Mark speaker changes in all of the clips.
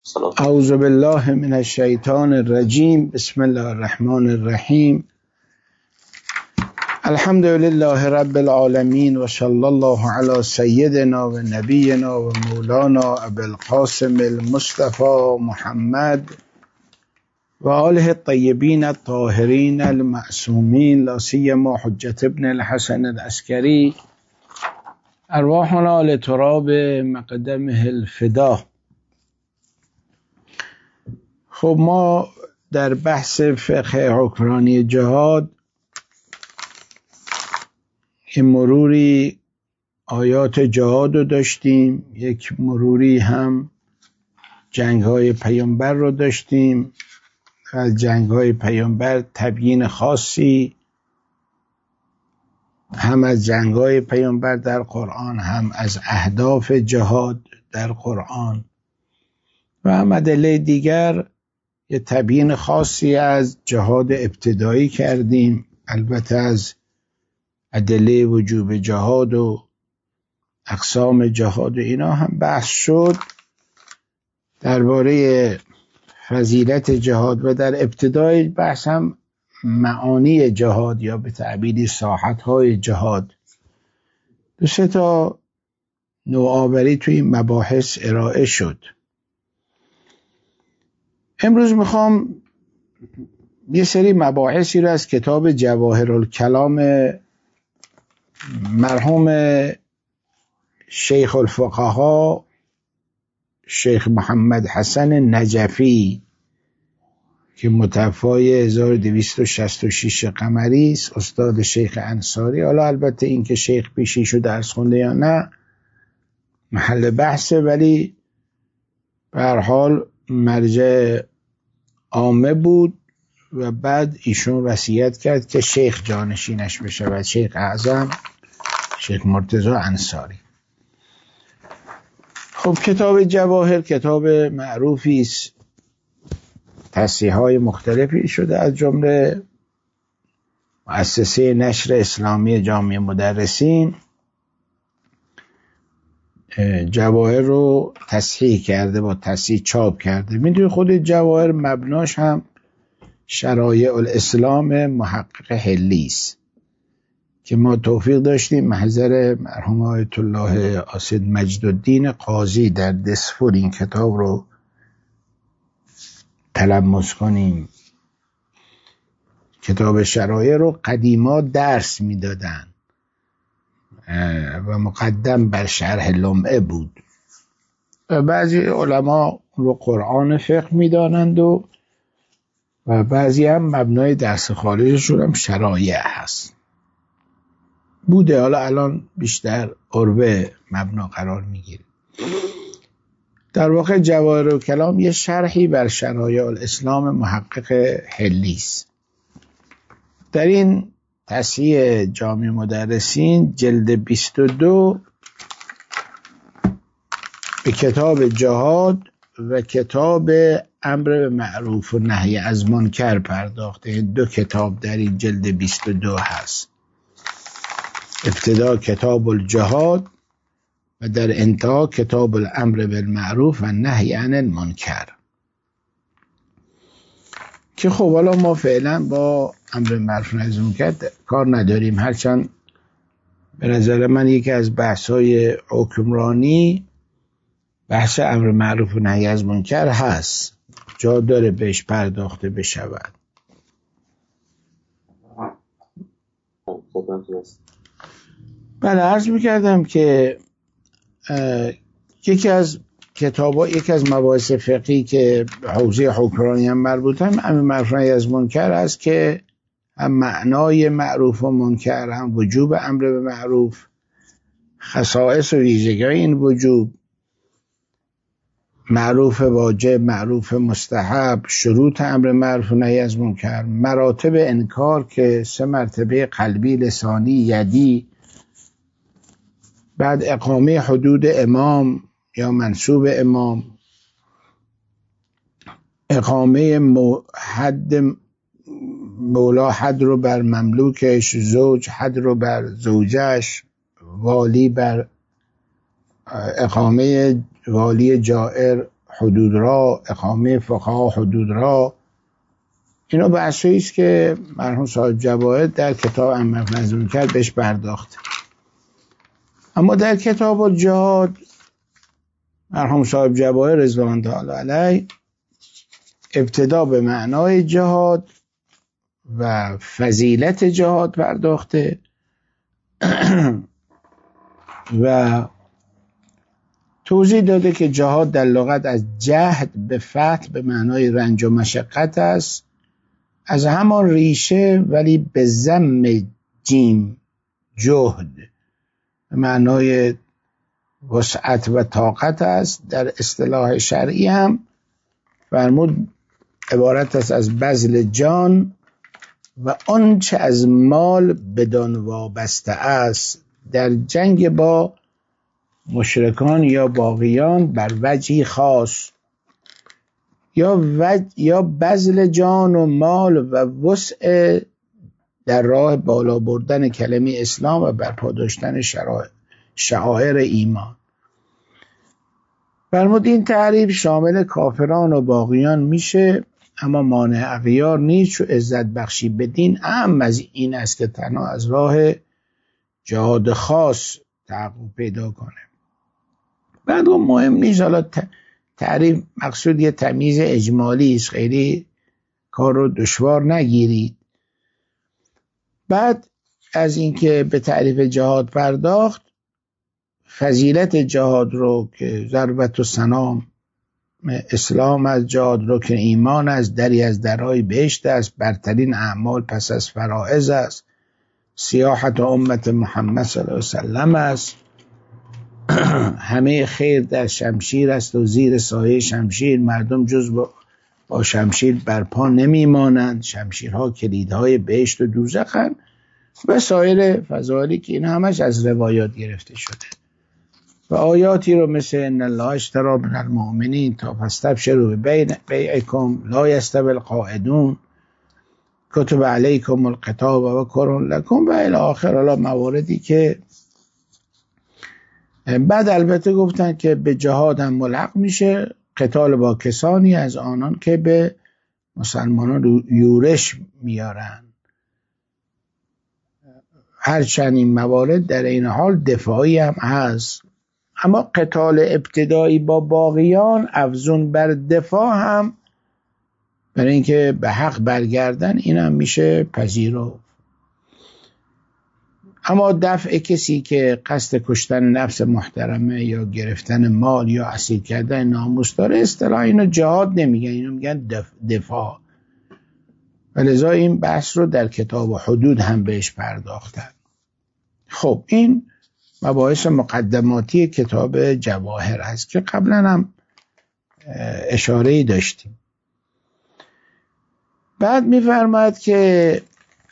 Speaker 1: اعوذ بالله من الشیطان الرجیم. بسم الله الرحمن الرحیم. الحمد لله رب العالمین و صلی الله علی سیدنا و نبینا و مولانا ابی القاسم المصطفى محمد و آله الطیبین الطاهرین المعصومین، لا سیما حجة ابن الحسن العسکری، ارواحنا لتراب مقدمه الفدا. خب ما در بحث فقه حکمرانی جهاد این مروری آیات جهاد رو داشتیم، یک مروری هم جنگ های پیامبر رو داشتیم. از جنگ های پیامبر تبیین خاصی هم از جنگ های پیامبر در قرآن، هم از اهداف جهاد در قرآن و هم ادله دیگر یه تبیین خاصی از جهاد ابتدایی کردیم. البته از ادله وجوب جهاد و اقسام جهاد و اینا هم بحث شد. درباره فضیلت جهاد و در ابتدای بحث هم معانی جهاد یا به تعبیری ساحت‌های جهاد، دو سه تا نوآوری توی این مباحث ارائه شد. امروز میخوام یه سری مباحثی رو از کتاب جواهرالکلام مرحوم شیخ الفقها شیخ محمد حسن نجفی که متوفای 1266 قمری است، استاد شیخ انصاری. حالا البته این که شیخ پیشیشو درس خونده یا نه محل بحثه، ولی به هر حال مرجع عامه بود و بعد ایشون وصیت کرد که شیخ جانشینش بشه و شیخ اعظم شیخ مرتضی انصاری. خب کتاب جواهر کتاب معروفی است، تصحیح‌های مختلفی شده، از جمله مؤسسه نشر اسلامی جامعه مدرسین جواهر رو تصحیح کرده، با تصحیح چاپ کرده. میدونی خود جواهر مبناش هم شرایع الاسلام محقق حلی است که ما توفیق داشتیم محضر مرحوم آیت الله آصد مجدالدین قاضی در دسفور این کتاب رو تلمس کنیم. کتاب شرایع رو قدیما درس میدادن و مقدم بر شرح لمعه بود و بعضی علما رو قرآن فقه میدانند و بعضی هم مبنای درس خارجشون هم شرایع هست بوده. حالا الان بیشتر عربه مبنا قرار میگیره. در واقع جواهرالکلام یه شرحی بر شرایع الاسلام محقق حلی است. در این تصحیح جامعه مدرسین جلد 22 به کتاب جهاد و کتاب امر به معروف و نهی از منکر پرداخته. دو کتاب در این جلد 22 هست. ابتدا کتاب الجهاد و در انتها کتاب الامر بالمعروف و نهی عن المنکر، که خب حالا ما فعلا با امر معروف و نهی از منکر کار نداریم، هرچند به نظر من یکی از بحث‌های حکمرانی بحث امر معروف و نهی از منکر هست، جا داره بهش پرداخته بشود. بله، عرض میکردم که یکی از مباحث فقهی که حوزه حکمرانی هم مربوطه امر معروف و نهی از منکر است که هم معنای معروف و منکر، هم وجوب امر به معروف، خصائص و ویژگی‌های این وجوب، معروف واجب، معروف مستحب، شروط امر معروف و نهی از منکر، مراتب انکار که 3 مرتبه قلبی، لسانی، یدی، بعد اقامه حدود امام یا منصوب امام، اقامه حد مولا، حد رو بر مملوکش، زوج حد رو بر زوجش، والی بر اقامه والی جائر حدود را، اقامه فقها حدود را، اینا بحثایی است که مرحوم صاحب جواهر در کتاب عمق نظم کرد بهش پرداخت. اما در کتاب الجهاد مرحوم صاحب جواهر رضوان الله علیه ابتدا به معنای جهاد و فضیلت جهاد پرداخته و توضیح داده که جهاد در لغت از جهد به فتح به معنای رنج و مشقت است، از همان ریشه ولی به ضم جیم جهد به معنای وسعت و طاقت است. در اصطلاح شرعی هم فرمود عبارت است از بذل جان و آنچه از مال بدان وابسته است در جنگ با مشرکان یا باغیان بر وجهی خاص، یا بذل جان و مال و وسع در راه بالا بردن کلمه اسلام و برپا داشتن شعائر ایمان. فرمود این تعریف شامل کافران و باغیان میشه، اما مانع اغیار نیست، چون عزت بخشی به دین اهم از این است که تنها از راه جهاد خاص تحقق پیدا کنه. بعد اون مهم نیست، حالا تعریف مقصود یه تمیز اجمالی است، خیلی کار رو دشوار نگیرید. بعد از اینکه به تعریف جهاد پرداخت، فضیلت جهاد رو که ضربت و سنام اسلام از جهاد رو که ایمان از دری از درهای بهشت است، برترین اعمال پس از فرائض است، سیاحت امت محمد صلی الله علیه وسلم است، همه خیر در شمشیر است و زیر سایه شمشیر مردم جز با شمشیر برپا نمیمانند، شمشیرها کلیدهای بهشت و دوزخند و سایر فضائلی که این همش از روایات گرفته شده و آیاتی رو مثل ان الله اشتری من المؤمنین تا فاستبشروا ببیعکم لا یستوی القاعدون کتب علیکم القتال و کره لکم و الی آخر. حالا مواردی که بعد البته گفتن که به جهاد هم ملحق میشه قتال با کسانی از آنان که به مسلمانان یورش میارن، هرچند این موارد در این حال دفاعی هم هست. اما قتال ابتدایی با باغیان افزون بر دفاع هم برای اینکه به حق برگردن این هم میشه پذیرفت. اما دفع کسی که قصد کشتن نفس محترمه یا گرفتن مال یا اسیر کردن ناموس داره اصطلاح اینو جهاد نمیگن، اینو میگن دفاع. ولذا این بحث رو در کتاب حدود هم بهش پرداختن. خب این مباحث مقدماتی کتاب جواهر هست که قبلا هم اشاره‌ای داشتیم. بعد می‌فرماید که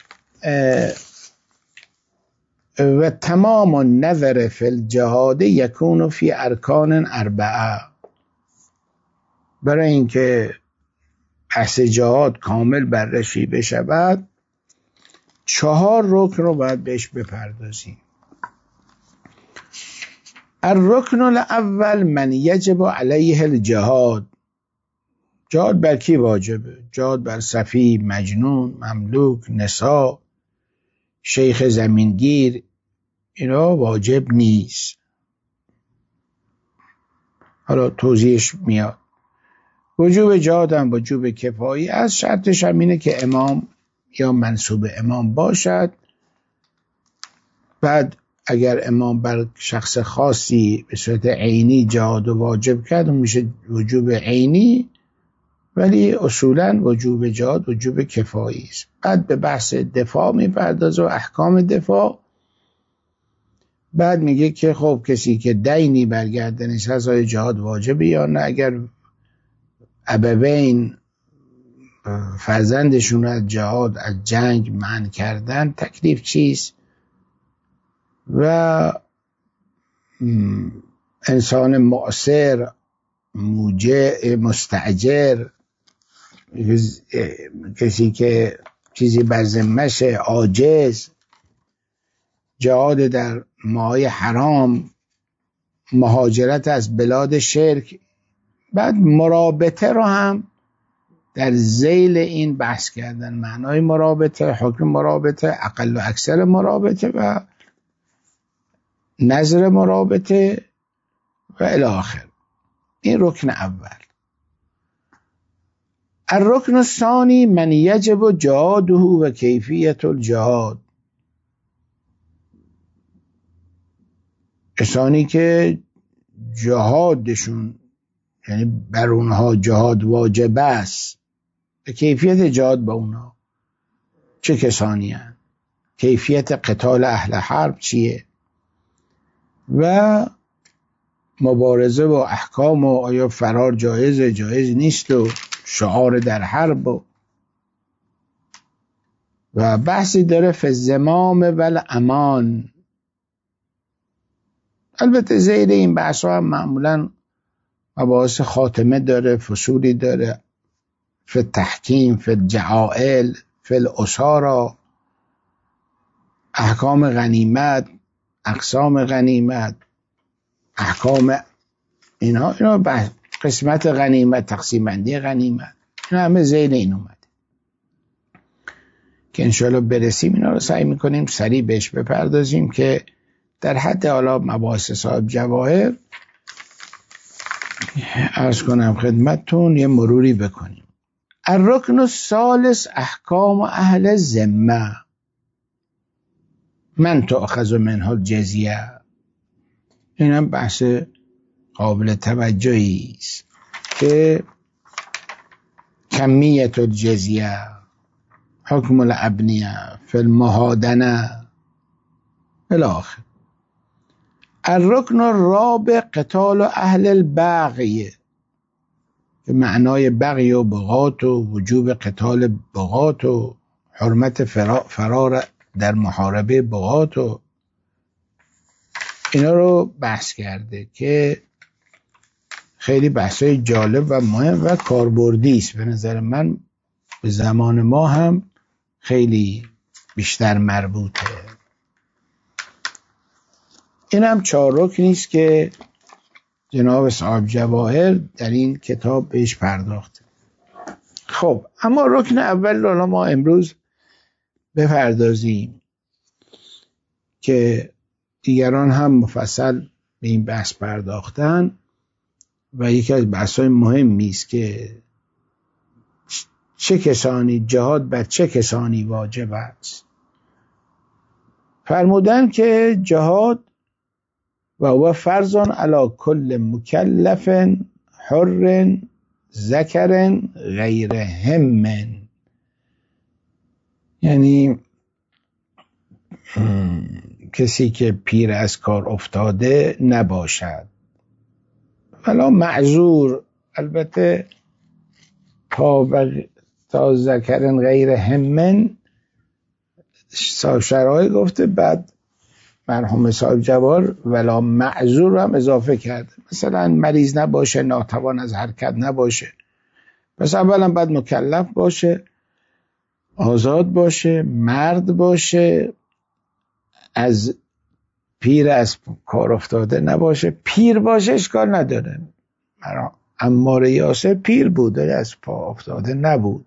Speaker 1: و تمام النظر فی الجهاد یکون فی ارکان اربعه. برای اینکه بحث جهاد کامل بررسی بشود 4 رکن رو باید بهش بپردازیم. الرکن الاول من یجب علیه الجهاد. جهاد بر کی واجبه؟ جهاد بر صفی، مجنون، مملوک، نساء، شیخ زمینگیر، اینا واجب نیست. حالا توضیحش میاد. وجوب جهاد هم وجوب کفایی است، شرطش هم اینه که امام یا منصوب امام باشد. بعد اگر امام بر شخص خاصی به صورت عینی جهاد واجب کرد میشه وجوب عینی، ولی اصولا وجوب جهاد وجوب کفایی است. بعد به بحث دفاع میپردازه و احکام دفاع. بعد میگه که خب کسی که دینی برگردنش هست آیا جهاد واجبه یا نه، اگر ابوین فرزندشون از جهاد از جنگ منع کردن تکلیف چیست، و انسان معسر، موجع، مستأجر، کسی که چیزی بر ذمه‌شه، عاجز، جهاد در ماهای حرام، مهاجرت از بلاد شرک، بعد مرابطه رو هم در ذیل این بحث کردن، معنای مرابطه، حکم مرابطه، اقل و اکثر مرابطه و نظر مرابطه و الی آخر. این رکن اول. الرکن الثانی من یجب جهاده و کیفیت الجهاد. کسانی که جهادشون یعنی بر اونها جهاد واجب است، کیفیت جهاد با اونها چه کسانی هستند، کیفیت قتال اهل حرب چیه و مبارزه با احکام و آیا فرار جایزه جایز نیست و شعار در حرب و بحثی داره فی الزمام و الامان. البته زیر این بحث ها هم معمولا مباحث خاتمه داره، فصولی داره فی التحکیم، فی الجعائل، فی الاسارا، احکام غنیمت، اقسام غنیمت، احکام اینا بحث، قسمت غنیمت، تقسیم بندی غنیمت، اینا همه زیر این اومده که انشاءالله برسیم اینا رو سعی میکنیم سریع بهش بپردازیم که در حد حالا مباحث صاحب جواهر عرض کنم خدمتتون یه مروری بکنیم. الرکن الثالث احکام اهل الذمه من تؤخذ منها الجزیه. این هم بحث قابل توجهی است که کمیت الجزیه، حکم الابنیه فی المهادنه الی آخر. الرکن الرابع قتال اهل البغی، به معنای بغی و بغات و وجوب قتال بغات و حرمت فرار در محاربه بغات و اینا رو بحث کرده که خیلی بحثای جالب و مهم و کاربردی است. به نظر من به زمان ما هم خیلی بیشتر مربوطه. این هم 4 رکنی است که جناب صاحب جواهر در این کتاب بهش پرداخته. خب اما رکن اول رو ما امروز بپردازیم که دیگران هم مفصل به این بحث پرداختن و یکی از بحث‌های مهمی است که چه کسانی جهاد بر چه کسانی واجب است. فرمودن که جهاد و هو فرض علی کل مکلف حر ذکر غیر هم، یعنی کسی که پیر از کار افتاده نباشد ولا معذور. البته تا ذکر غیر هم صاحب شرایط گفته، بعد مرحوم صاحب جواهر ولا معذور هم اضافه کرده، مثلا مریض نباشه، ناتوان از حرکت نباشه. پس اولا باید مکلف باشه، آزاد باشه، مرد باشه، از پیر از کار افتاده نباشه. پیر باشه اشکال نداره، عمار یاسر پیر بود از پا افتاده نبود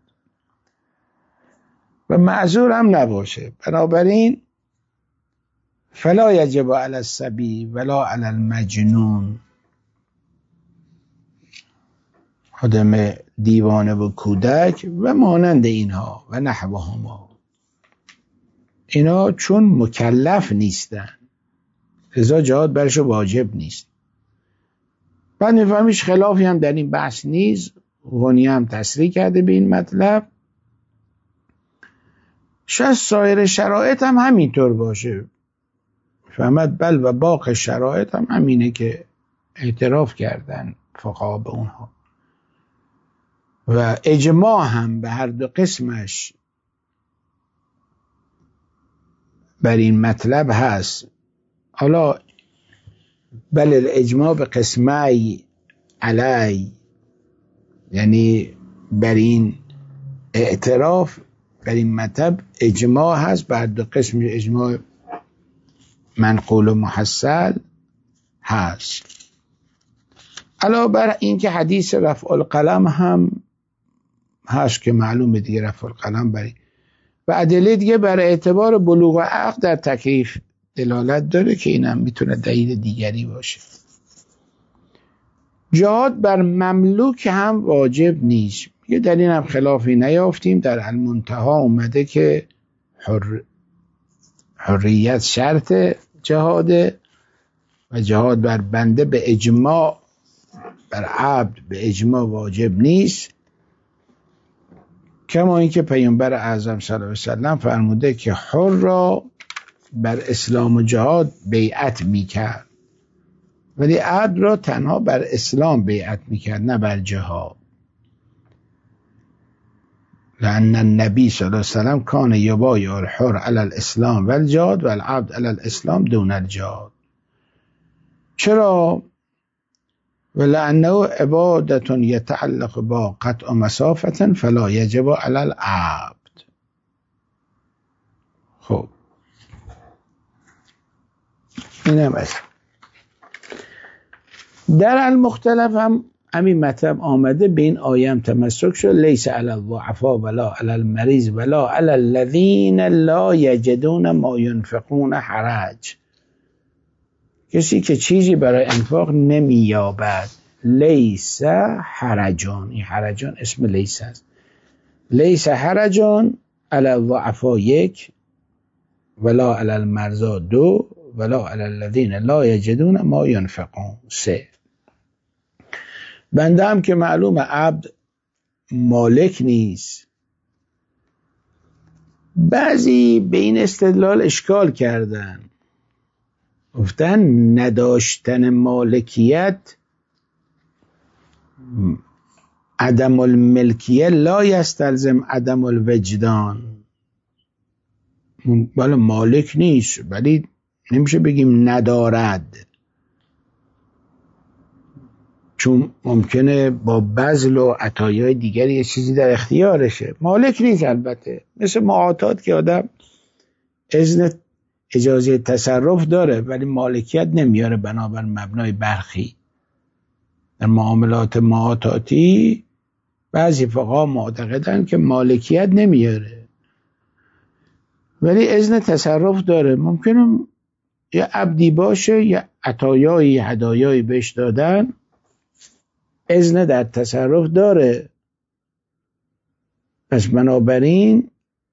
Speaker 1: و معذور هم نباشه. بنابراین فلا یجب علی الصبی ولا علی المجنون، آدم دیوانه و کودک و مانند اینها و نحوهما، اینا چون مکلف نیستن لذا جهاد برش واجب نیست. بعد میفهمیش خلافی هم در این بحث نیست. غنی هم تصریح کرده به این مطلب. شاید سایر شرایط هم همینطور باشه. فهمد بل و باقی شرایط هم همینه که اعتراف کردن فقها به اونها و اجماع هم به هر دو قسمش بر این مطلب هست. حالا بل الاجماع به قسمه علی، یعنی بر این اعتراف بر این مطلب اجماع هست، بر دو قسم اجماع منقول و محصل هست. علاوه بر این که حدیث رفع القلم هم هست که معلومه دیگه رفع القلم بری و ادله دیگه بر اعتبار بلوغ عقل در تکلیف دلالت داره که اینم میتونه دلیل دیگری باشه. جهاد بر مملوک هم واجب نیست. یه در این هم خلافی نیافتیم. در المنتها اومده که حریت شرط جهاده و جهاد بر بنده به اجماع، بر عبد به اجماع واجب نیست، کما اینکه پیامبر اعظم صلی الله علیه و سلم فرموده که حر را بر اسلام و جهاد بیعت میکرد ولی عبد را تنها بر اسلام بیعت میکرد نه بر جهاد. لأن النبی صلی الله علیه و سلم کان یبایع الحر علی الاسلام و الجهاد و العبد علی الاسلام دون الجهاد. چرا؟ ولأنه عبادة يتعلق با قطع مسافة فلا يجب على العبد. خب اینم است. در المختلف هم همین مطلب آمده، به این آیه تمسک شد لیس علی الضعفاء ولا علی المریض ولا علی الذین لا یجدون ما ينفقون حرج. کسی که چیزی برای انفاق نمییابد، لیس حرجان، این حرجان اسم لیس است، لیس حرجان علی الضعفاء 1 ولا علی المرضى 2 ولا علی الذین لا یجدون ما ينفقون 3. بنده هم که معلوم عبد مالک نیست. بعضی به این استدلال اشکال کردن، گفتن نداشتن مالکیت عدم الملکیه لا یستلزم عدم الوجدان. بله مالک نیست ولی نمیشه بگیم ندارد، چون ممکنه با بذل و عطایای دیگری یه چیزی در اختیارشه. مالک نیست البته، مثل معاطات که آدم اجازه تصرف داره ولی مالکیت نمیاره بنابر مبنای برخی. در معاملات معاطاتی بعضی فقها معتقدن که مالکیت نمیاره ولی اذن تصرف داره. ممکنه یه عبدی باشه، یه عطایایی هدایایی بهش دادن، اذن در تصرف داره، پس بنابراین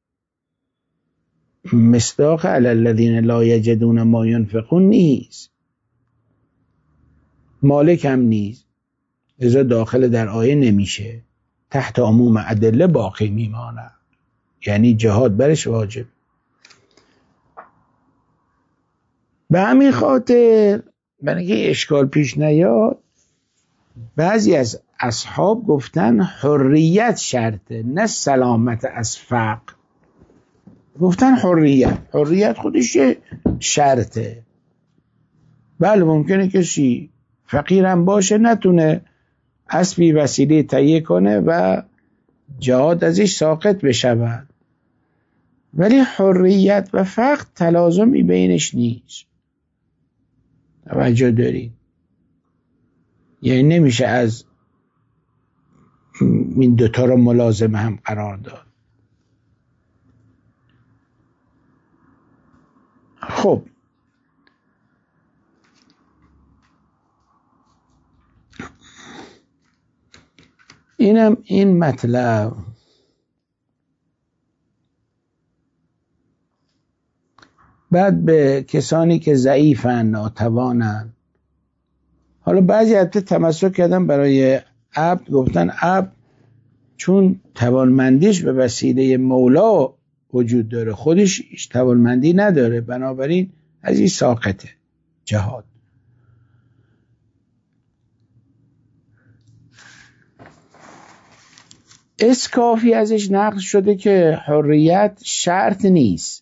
Speaker 1: مصداق علی الذین لا یجدون ما ینفقون نیست، مالک هم نیست، لذا داخل در آیه نمیشه، تحت عموم ادله باقی میمانه، یعنی جهاد برش واجب. به همین خاطر برای اینکه اشکال پیش نیاد بعضی از اصحاب گفتن حریت شرطه نه سلامت از فقر. گفتن حریت خودش شرطه. بله ممکنه کسی فقیرم باشه نتونه اسبی وسیله تهیه کنه و جهاد ازش ساقط بشود، ولی حریت و فقر تلازمی بینش نیست. توجه دارید؟ یعنی نمیشه از این دوتا رو ملازم هم قرار داد. خب اینم این مطلب. بعد به کسانی که ضعیفن ناتوانن، حالا بعضی حتی تمسک کردن برای عبد، گفتن عبد چون توانمندیش به وسیله مولا وجود داره خودش هیچ توانمندی نداره، بنابراین از این ساقطه جهاد. اسکافی ازش نقل شده که حریت شرط نیست،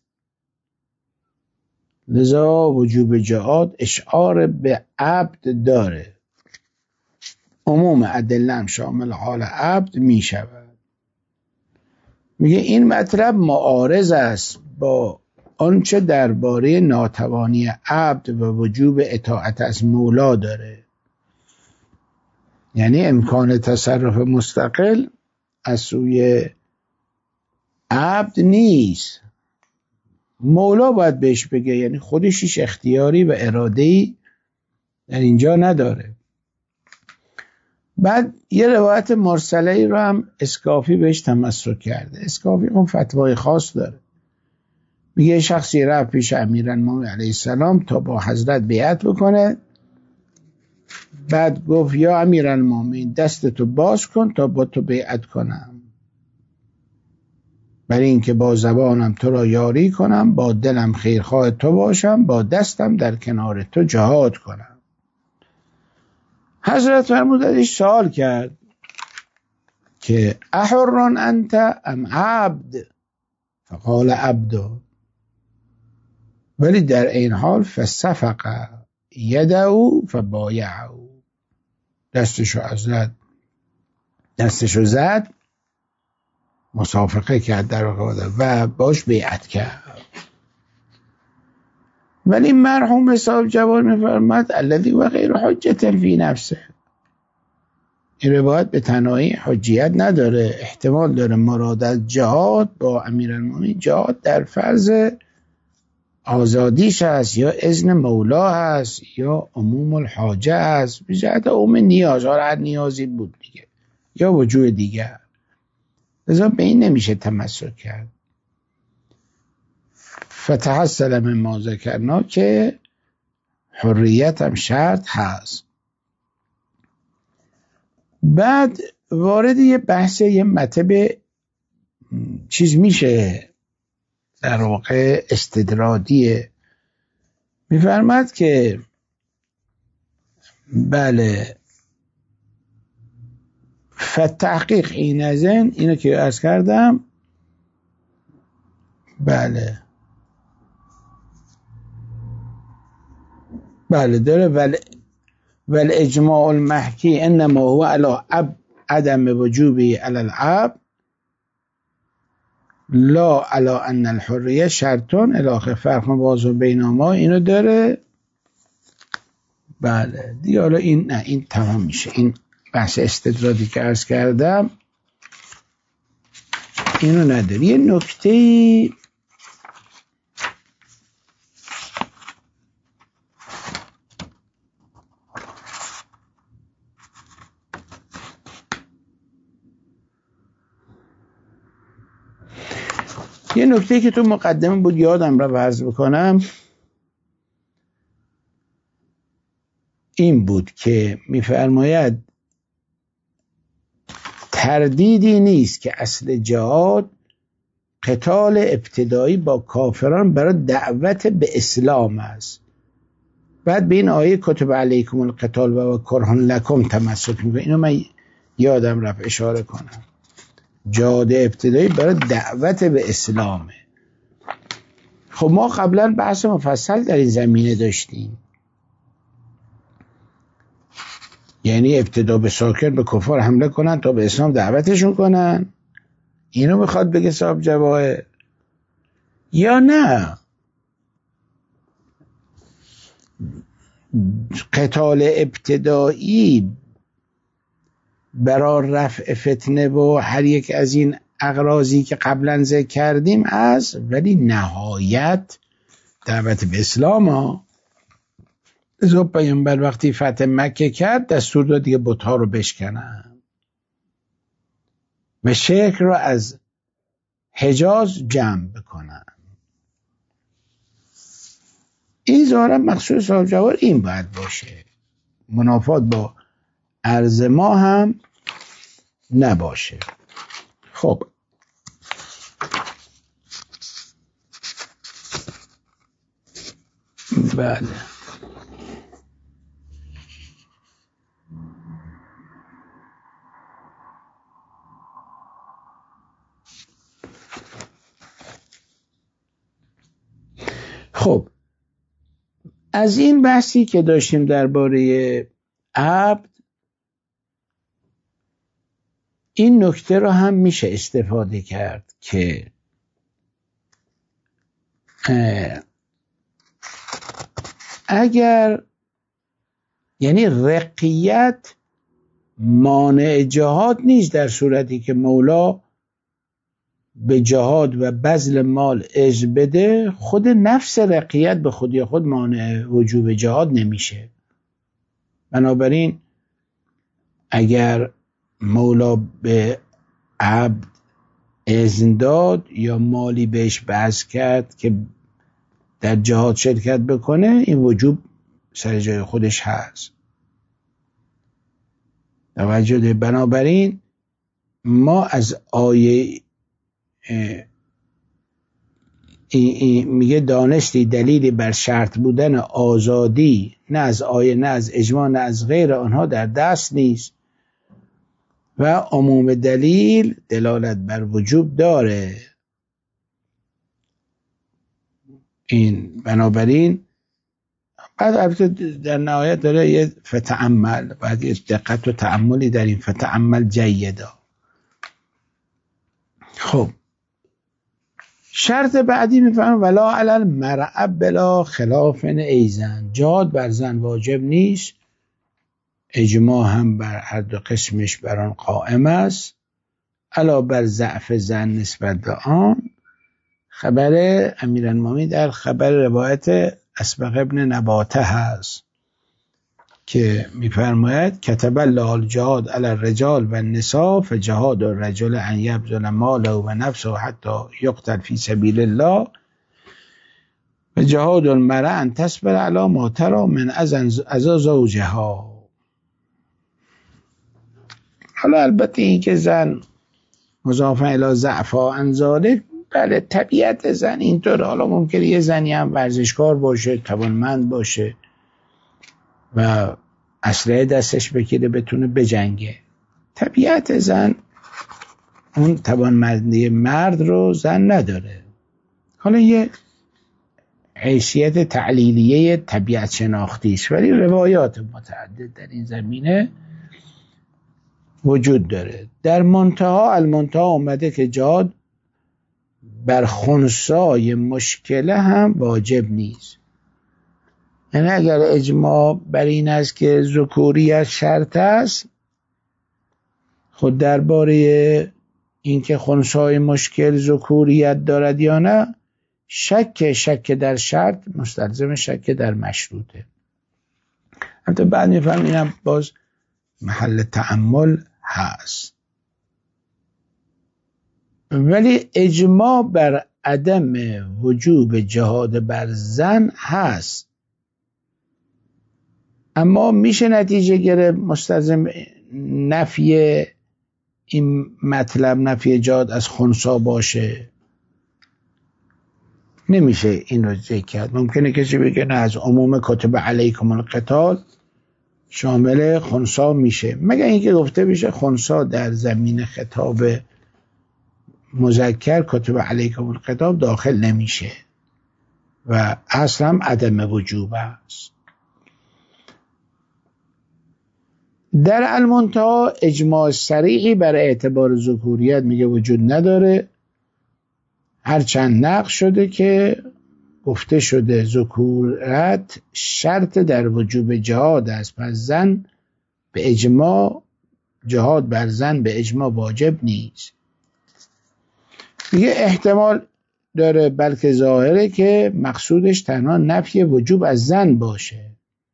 Speaker 1: لذا وجوب جهاد اشعار به عبد داره، عموم ادله هم شامل حال عبد می شود. میگه این مطلب معارض است با آنچه درباره ناتوانی عبد و وجوب اطاعت از مولا داره. یعنی امکان تصرف مستقل از سوی عبد نیست، مولا باید بهش بگه، یعنی خودش هیچ اختیاری و اراده‌ای در اینجا نداره. بعد یه روایت مرسله‌ای رو هم اسکافی بهش تمسک کرده. اسکافی اون فتوای خاص داره، میگه شخصی رفت پیش امیرالمومنین علیه السلام تا با حضرت بیعت بکنه، بعد گفت یا امیرالمومنین دستتو باز کن تا با تو بیعت کنم، برای اینکه با زبانم تو را یاری کنم، با دلم خیرخواه تو باشم، با دستم در کنار تو جهاد کنم. حضرت فرمود ازش سوال کرد که احرن انت ام عبد؟ فقال عبد. ولی در این حال فصفق یدهو فبایعه، دستشو زد مصافقه کرد در واقع و باش بیعت کرد. ولی مرحوم صاحب جواد میفرماد الذی و غیر حجت فی نفسه، این روایت به تنهایی حجیت نداره، احتمال داره مراد از جهاد با امیرالمومنین جهاد در فرض آزادیش هست یا اذن مولا هست یا عموم الحاجه هست، به جهت عموم نیاز، هر نیازی بود دیگه یا وجود دیگر، لذا به این نمیشه تمسک کرد. فتحصل من ما ذکرنا که حریت هم شرط هست. بعد وارد یه بحث یه مطلب چیز میشه در واقع استدرادیه، میفرماد که بله فتحقیق این ازن، اینو که عرض کردم بله داره ول اجماع المحکی انما هو علی عدم وجوبی علی العبد لا علی ان الحریه شرطون الاخر فرق واضح بینهما، اینو داره. بله دیگه حالا این تمام میشه، این بحث استدرادی که عرض کردم اینو نداره. یه نکته که تو مقدمه بود یادم را عرض بکنم، این بود که میفرماید تردیدی نیست که اصل جهاد قتال ابتدایی با کافران برای دعوت به اسلام است. بعد به این آیه کتب علیکم القتال و کرهن لکم تمسک میکنه، اینو من یادم رفت اشاره کنم، جهاد ابتدایی برای دعوت به اسلامه. خب ما قبلا بحث مفصل در این زمینه داشتیم، یعنی ابتدا به ساکن به کفار حمله کنن تا به اسلام دعوتشون کنن، اینو میخواد بگه صاحب جواهر، یا نه قتال ابتدایی برای رفع فتنه و هر یک از این اغراضی که قبلا ذکر کردیم از، ولی نهایت دعوت به اسلام ها. ازا پیامبر وقتی فتح مکه کرد دستور داد دیگه بت‌ها رو بشکنن و شرک رو از حجاز جمع بکنن. این ظاهرا مقصود صاحب جوار این باید باشه، منافات با عرض ما هم نباشه. خب بله خب از این بحثی که داشتیم درباره عبد، این نکته رو هم میشه استفاده کرد که اگر یعنی رقیت مانع جهاد نیست در صورتی که مولا به جهاد و بذل مال اجر بده، خود نفس رقیت به خودی خود مانع وجوب جهاد نمیشه. بنابراین اگر مولا به عبد اذن داد یا مالی بهش بذل کرد که در جهاد شرکت بکنه، این وجوب سر جای خودش هست. توجه ده. بنابراین ما از آیه میگه دانستی دلیلی بر شرط بودن آزادی نه از آیه نه از اجماع نه از غیر آنها در دست نیست و عموم دلیل دلالت بر وجوب داره. این بنابراین بعد البته در نهایت داره یه فتعمل، بعد یه دقت و تأملی در این فتعمل جیدا. خب شرط بعدی میفهم ولا علی المرأة بلا خلاف ایزن، جهاد بر زن واجب نیست، اجماع هم بر هر دو قسمش بر آن قائم است، علا بر ضعف زن نسبت به آن. خبر امیرالمومنین در خبر روایت اسبغ ابن نباته هست که میفرماید کتب الله الجهاد علی الرجال و النساء فجهاد الرجل ان یبذل ماله و نفسه حتی یقتل فی سبیل الله و جهاد المرأة ان تصبر علی ما تری من اذی زوجها. حالا البته این که زن مضاف الی ضعفها عن ذلک، بله طبیعت زن اینطور. حالا ممکنه یه زنی هم ورزشکار باشه، توانمند باشه و اسلحه دستش بگیره بتونه بجنگه، طبیعت زن اون توانمندی مرد رو زن نداره. حالا یه حیثیت تعلیلیه طبیعت شناختی است، ولی روایات متعدد در این زمینه وجود داره. در المنتهی اومده که جهاد بر خنثای مشکله هم واجب نیست. یعنی اگر اجماع بر این است که ذکوریت شرط است، خود درباره این که خنثای مشکل ذکوریت دارد یا نه، شک در شرط مستلزم شک در مشروطه. البته بعد میفهم اینم باز محل تأمل هست. ولی اجماع بر عدم وجوب جهاد بر زن هست، اما میشه نتیجه گرفت مستلزم نفی این مطلب نفی جهاد از خنثی باشه؟ نمیشه این رو ذکر کرد. ممکنه کسی بگه نه از عموم کتب علیکم القتال شامل خنثی میشه، مگر اینکه گفته بشه خنثی در زمین خطاب مذکر کتب علیکم القتال داخل نمیشه و اصلا عدم وجوب است. در المنتهی اجماع صریحی بر اعتبار ذکوریت میگه وجود نداره، هرچند نقل شده که گفته شده ذکورت شرط در وجوب جهاد است، پس زن به اجماع جهاد بر زن به اجماع واجب نیست. میگه احتمال داره بلکه ظاهره که مقصودش تنها نفی وجوب از زن باشه.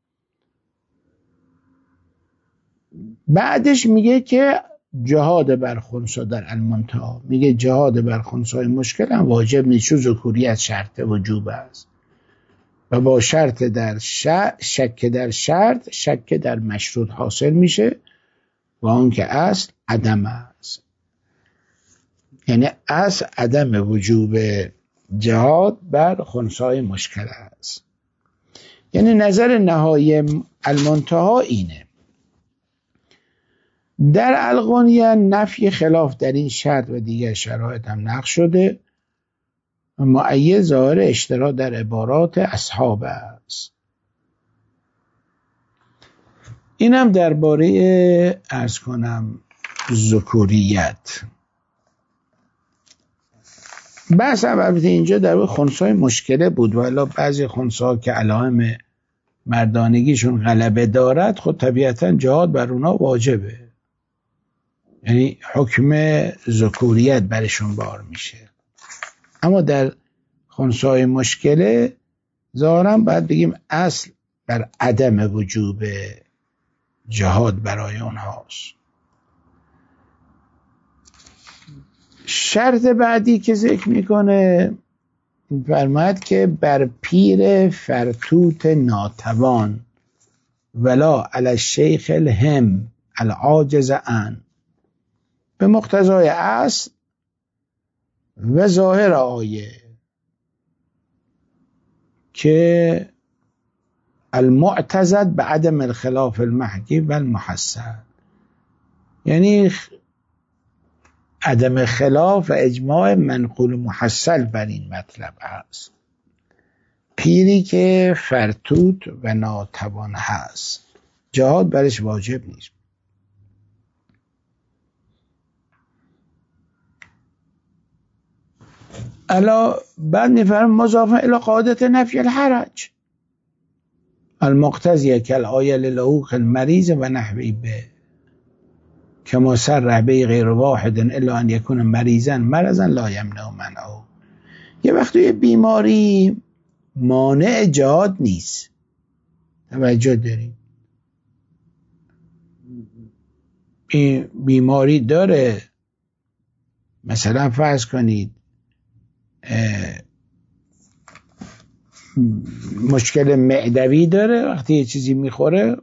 Speaker 1: بعدش میگه که جهاد بر خنثی در المنتهی میگه جهاد بر خنثی مشکل هم واجب نیست، چون ذکوریت شرط وجوب است و با شرط در شک در شرط شک در مشروط حاصل میشه و اون که اصل عدم است. یعنی اصل عدم وجوب جهاد بر خنثی مشکل است. یعنی نظر نهایی المنتهی اینه. در الغنیه نفی خلاف در این شرط و دیگر شرایط هم نقل شده و مؤید ظاهر اشتراک در عبارات اصحاب است. اینم درباره عرض کنم ذکوریت. بحث البته اینجا در خنثی مشکله بود، ولی بعضی خنثی که علائم مردانگیشون غلبه دارد خود طبیعتا جهاد بر اونا واجبه. یعنی حکم ذکوریت برشون بار میشه. اما در خنثای مشکله ظاهرا باید بگیم اصل بر عدم وجوب جهاد برای اونهاست. شرط بعدی که ذکر میکنه فرماید که بر پیر فرتوت ناتوان ولا علی الشیخ الهم العاجز عن، به مقتضای اصل و ظاهر آیه که المعتزد به عدم الخلاف المحکی و المحسن، یعنی عدم خلاف و اجماع منقول محصل بر این مطلب هست. پیری که فرتوت و ناتوان هست جهاد برش واجب نیست. الا بعد میفرم مضافه الی قاعده نفی الحرج المقتضیه کالآیه للحوق المریض و نحوی به کما سر به غیر واحد الا ان یکون مریضا مرضا لا یمنع منعه. یه وقتی بیماری مانع جهاد نیست، توجه داریم، این بیماری داره، مثلا فرض کنید مشکل معدوی داره، وقتی یه چیزی میخوره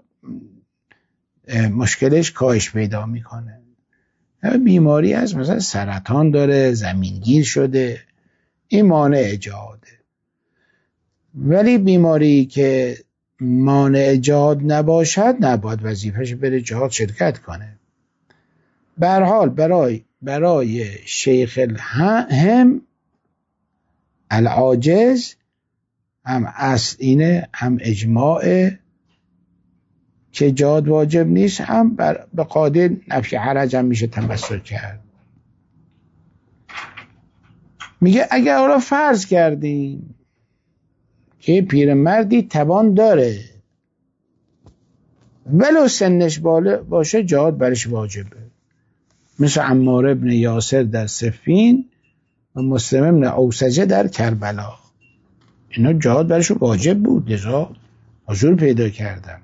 Speaker 1: مشکلش کاهش پیدا میکنه. بیماری هست مثلا سرطان داره، زمینگیر شده، این مانع جهاده. ولی بیماری که مانع جهاد نباشد نباید وظیفش بره جهاد شرکت کنه. به هر حال برای شیخ الهم العاجز هم اصل اینه، هم اجماع که جهاد واجب نیست، هم به قاعده نفی حرج هم میشه تمسک کرد. میگه اگر حالا فرض کردیم که پیرمردی توان داره ولو سنش بالا باشه جهاد برش واجبه، مثل عمار ابن یاسر در صفین و مسلم ابن اوسجه در کربلا، اینا جهاد برش واجب بود، لذا حضور پیدا کردن.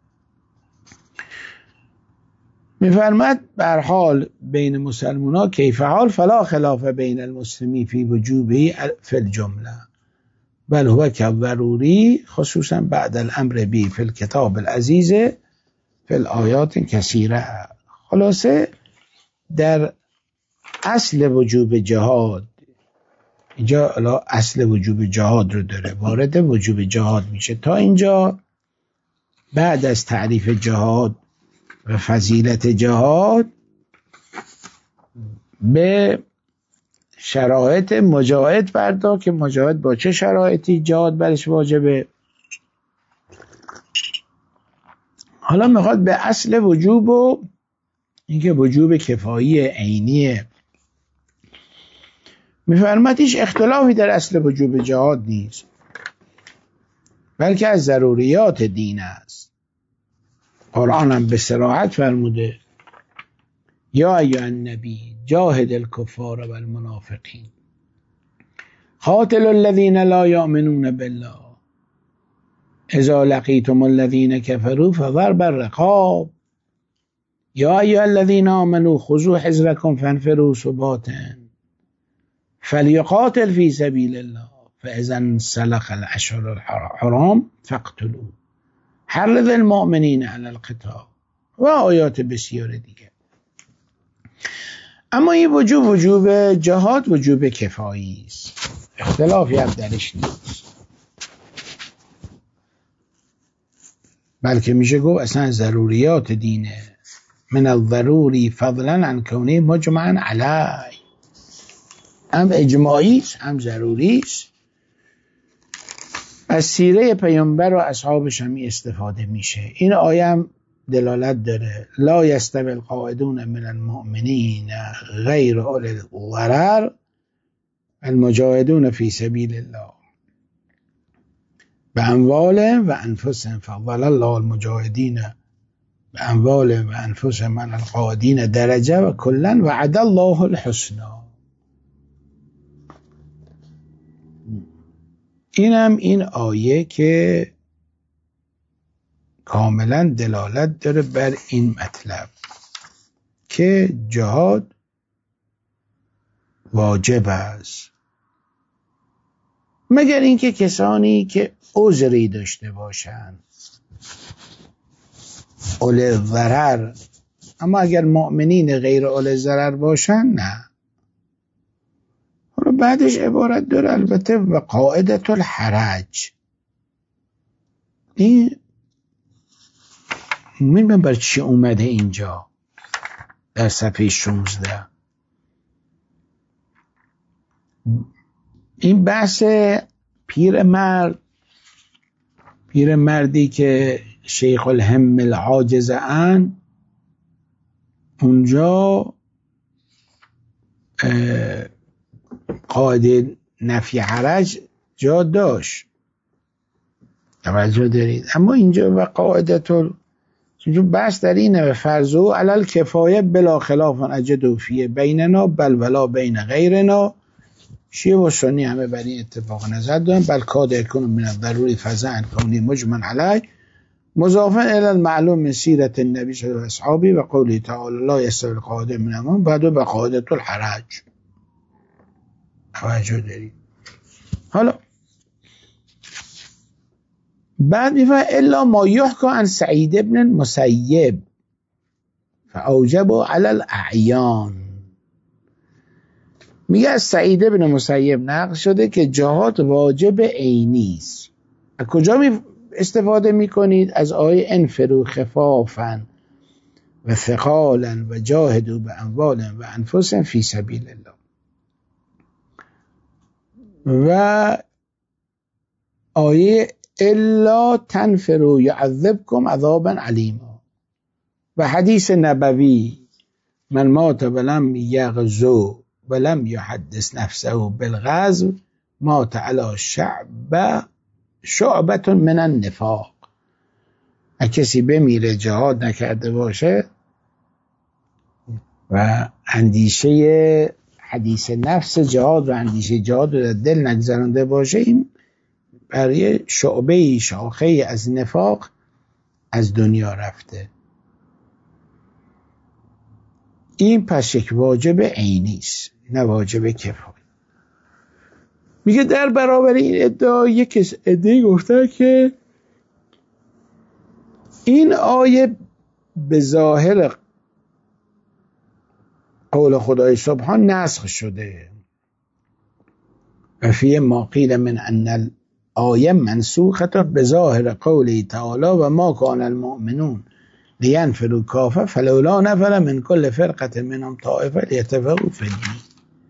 Speaker 1: میفرماد بر حال بین مسلمونا کیف حال فلا خلاف بین المسلمی فی وجوبی فی الجمله بل هو کضروری خصوصا بعد الامر بی فی الکتاب العزیز فی الآیات کثیره. خلاصه در اصل وجوب جهاد، اینجا اصل وجوب جهاد رو داره، وارد وجوب جهاد میشه. تا اینجا بعد از تعریف جهاد و فضیلت جهاد به شرایط مجاهد پرداخت که مجاهد با چه شرایطی جهاد برش واجبه. حالا میخواد به اصل وجوب و اینکه وجوب کفایی عینیه. میفرماد هیچ اختلافی در اصل وجوب جهاد نیست، بلکه از ضروریات دین است. قرآن هم به صراحت فرموده یا ایها النبی جاهد الکفار و المنافقین قاتل الذین لا یؤمنون بالله اذا لقیتم الذین کفروا فضرب الرقاب یا ایها الذین آمنوا خذوا حذرکم فانفروا ثبات فلیقاتل فی سبیل الله فاذا انسلخ الاشهر الحرام فاقتلوا حرض المؤمنین علی القتال و آیات بسیار دیگه. اما این وجوب جهاد وجوب کفایی است، اختلافی هم درش نیست، بلکه میشه گفت اصلا ضروریات دینه. من الضروری فضلا عن کونه مجمعا علی، هم اجماعی است هم ضروری است. از سیره پیامبر و اصحابش هم استفاده میشه. این آیه هم دلالت داره لا یستوی القاعدون من المؤمنین غیر اولی الضرر المجاهدون فی سبیل الله باموالهم و انفسهم فضل الله المجاهدین اموال و انفس من القادین درجه و کلا وعد الله الحسنى. اینم این آیه که کاملا دلالت داره بر این مطلب که جهاد واجب است، مگر اینکه کسانی که عذری داشته باشند اول ضرر، اما اگر مؤمنین غیر اول ضرر باشن نه. حالا بعدش عبارت داره البته و قاعدة الحرج. این می‌دونم بر چی اومده اینجا در صفحه 16. این بحث پیرمردی که شیخ الهم العاجز ان اونجا قاعده نفی حرج جا داشت، توجه دارید، اما اینجا و قاعدة چون بحث در اینه فرضو علی الکفایه بلا خلاف اجد فیه بیننا بل ولا بین غیرنا. شیعه و سنی همه بر این اتفاق نظر دارن. بل کاد یکون من الضروری فزع کونی مجمع علی مضافا الی المعلوم من سیرت النبی صلی الله علیه و اصحابه و قوله تعالی لا یستوی القاعدون منهم بعد و قاعدة الحرج. توجه دارید. حالا بعد میفهم الا ما یحکى عن سعید ابن المسیب فاوجب علی الاعیان. میگه از سعید ابن مسیب نقل شده که جهاد واجب عینی است. از کجا استفاده میکنید؟ از آیه انفروا خفافا و ثقالا و جاهدوا باموالهم و انفسهم فی سبیل الله و آیه الا تنفروا یعذبکم عذابا علیما و حدیث نبوی من مات ولم یغزو ولم یحدث نفسه بالغزو مات علی شعبة من النفاق. کسی بمیره جهاد نکرده باشه و اندیشه حدیث نفس جهاد و اندیشه جهاد رو در دل نگذرانده باشه، این برای شعبه شاخه از نفاق از دنیا رفته. این پس یک واجب عینی است نه واجب کفایه. میگه در برابر این ادعا یک ادعای گفته که این آیه به ظاهر قول خدای سبحان نسخ شده و فی ما قیل من ان الآیه منسوخه به ظاهر قوله تعالی و ما کان المؤمنون لینفروا کافه فلولا نفر من کل فرقه منهم طائفه لیتفقهوا فی الدین.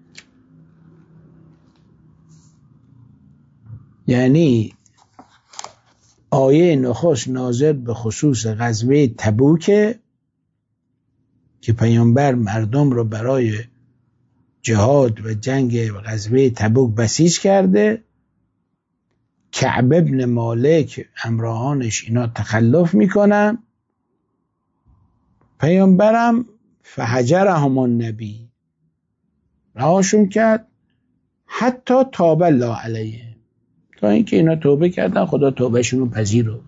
Speaker 1: یعنی آیه نخست نازل به خصوص غزوه تبوک که پیامبر مردم رو برای جهاد و جنگ غزوه تبوک بسیج کرده. کعب ابن مالک همراهانش اینا تخلف میکنن، پیامبرم فهجرهم النبی رهاشون کرد حتی تاب الله علیه، تا اینکه اینا توبه کردن خدا توبهشون رو پذیرفت.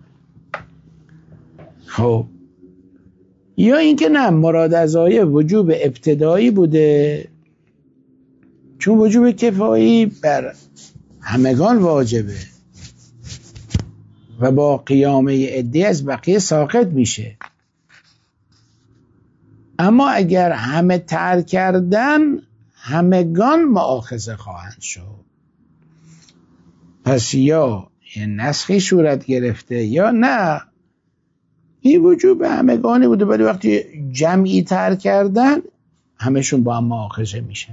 Speaker 1: خب یا اینکه نه مراد از آیه وجوب ابتدایی بوده، چون وجوب کفایی بر همگان واجبه و با قیامه عده از بقیه ساقط میشه، اما اگر همه ترک کردن همگان مؤاخذه خواهند شد. پس یا این نسخی صورت گرفته یا نه این وجوب همگانی بوده، ولی وقتی جمعی ترک کردن همشون با هم مؤاخذه میشن.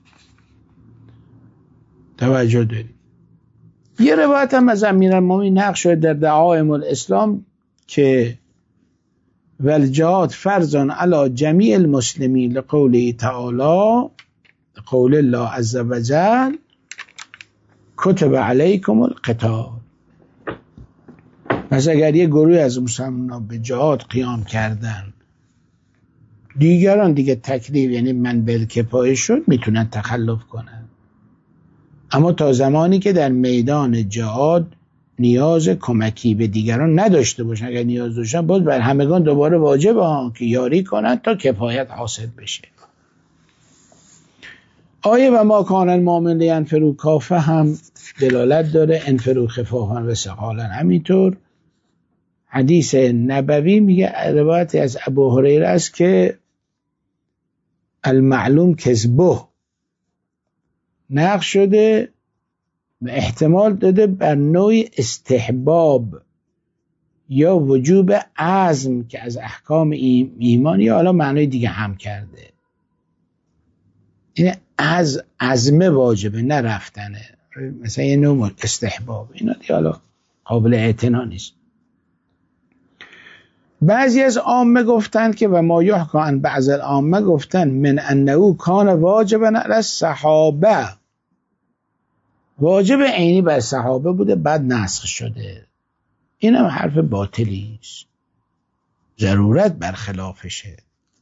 Speaker 1: توجه دارید. یه روایت هم از امیرالمومنین نقل شده در دعائم الاسلام که والجهاد فرض علی جمیع المسلمین لقوله تعالی قول الله عز وجل کتب علیکم القتال. پس اگر یه گروه از مسلمانان به جهاد قیام کردن، دیگران دیگه تکلیف یعنی من بالکفایه شد میتونن تخلف کنن. اما تا زمانی که در میدان جهاد نیاز کمکی به دیگران نداشته باشن، اگر نیاز داشتن باز بر همگان دوباره واجبه که یاری کنن تا کفایت حاصل بشه. آیه و ما کان المؤمن لینفروا کافه هم دلالت داره، انفروا خفافا و ثقالا. همینطور حدیث نبوی میگه، روایتی از ابو هریره است که المعلوم کذبه نقش شده و احتمال داده بر نوع استحباب یا وجوب عزم که از احکام ایمان، یا حالا معنای دیگه هم کرده. این عزم واجبه نه رفتنه، مثلا یه نوع استحباب، اینا دیگه حالا قابل اعتنا نیست. بعضی از عامه گفتن که و ما یحکی عن بعض العامه گفتن من انه کان واجبا علی الصحابه، واجب عینی بر صحابه بوده بعد نسخ شده. این هم حرف باطلی است، ضرورت برخلافشه.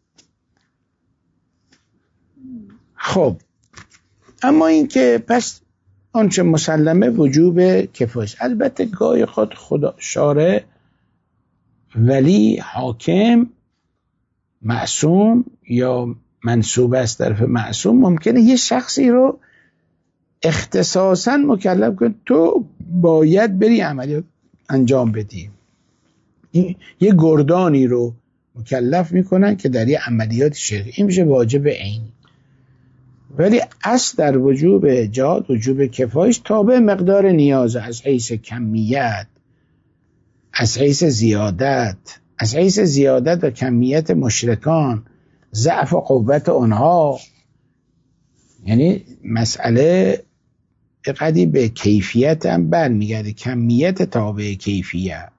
Speaker 1: خب اما این که پس آنچه مسلمه وجوب کفایه. البته گاهی خدا شارع، ولی حاکم، معصوم یا منسوب از طرف معصوم ممکنه یه شخصی رو اختصاصاً مکلف کنه تو باید بری عملیات انجام بدی. یه گردانی رو مکلف میکنن که در یه عملیات شرعی، این میشه واجب عینی. ولی اصل در وجوب جهاد وجوب کفایش تابع مقدار نیاز، از حیث کمیت، از حیث زیادت، از حیث زیادت و کمیت مشرکان، ضعف و قوت اونها. یعنی مسئله قدی به کیفیت هم برمیگرده، کمیت تابع کیفیت.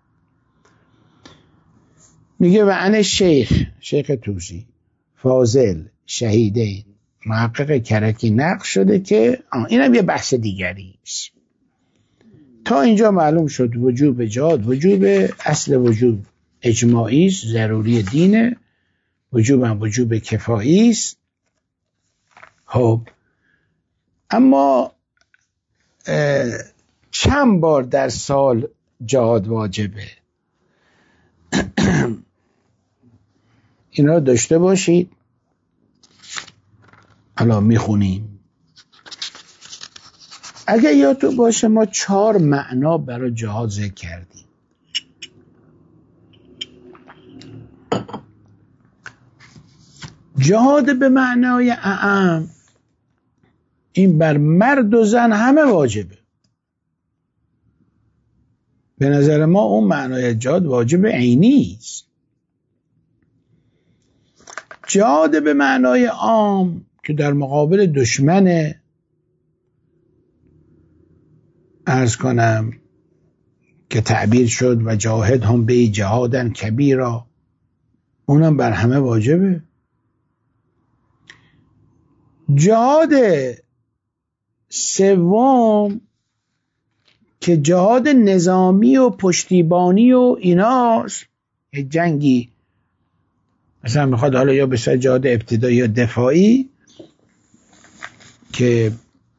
Speaker 1: میگه و عن شیخ توسی فاضل شهیدین محقق کرکی نقل شده که اینم یه بحث دیگری است. تا اینجا معلوم شد وجوب جهاد وجوب، اصل وجوب اجماعی است، ضروری دینه. وجوب هم وجوب کفایی است. خب اما چند بار در سال جهاد واجبه؟ اینا رو داشته باشید. حالا میخونیم. اگه یادتون باشه ما 4 معنا برای جهاد ذکر کردیم. جهاد به معنای اعم، این بر مرد و زن همه واجبه. به نظر ما اون معنای جهاد واجب عینی است. جهاد به معنای عام که در مقابل دشمن، عرض کنم که تعبیر شد و جاهد هم به جهادن کبیرا، اونم بر همه واجبه. جهاد سوم که جهاد نظامی و پشتیبانی و ایناست، جنگی مثلا میخواد حالا یا به صورت جهاد ابتدایی یا دفاعی، که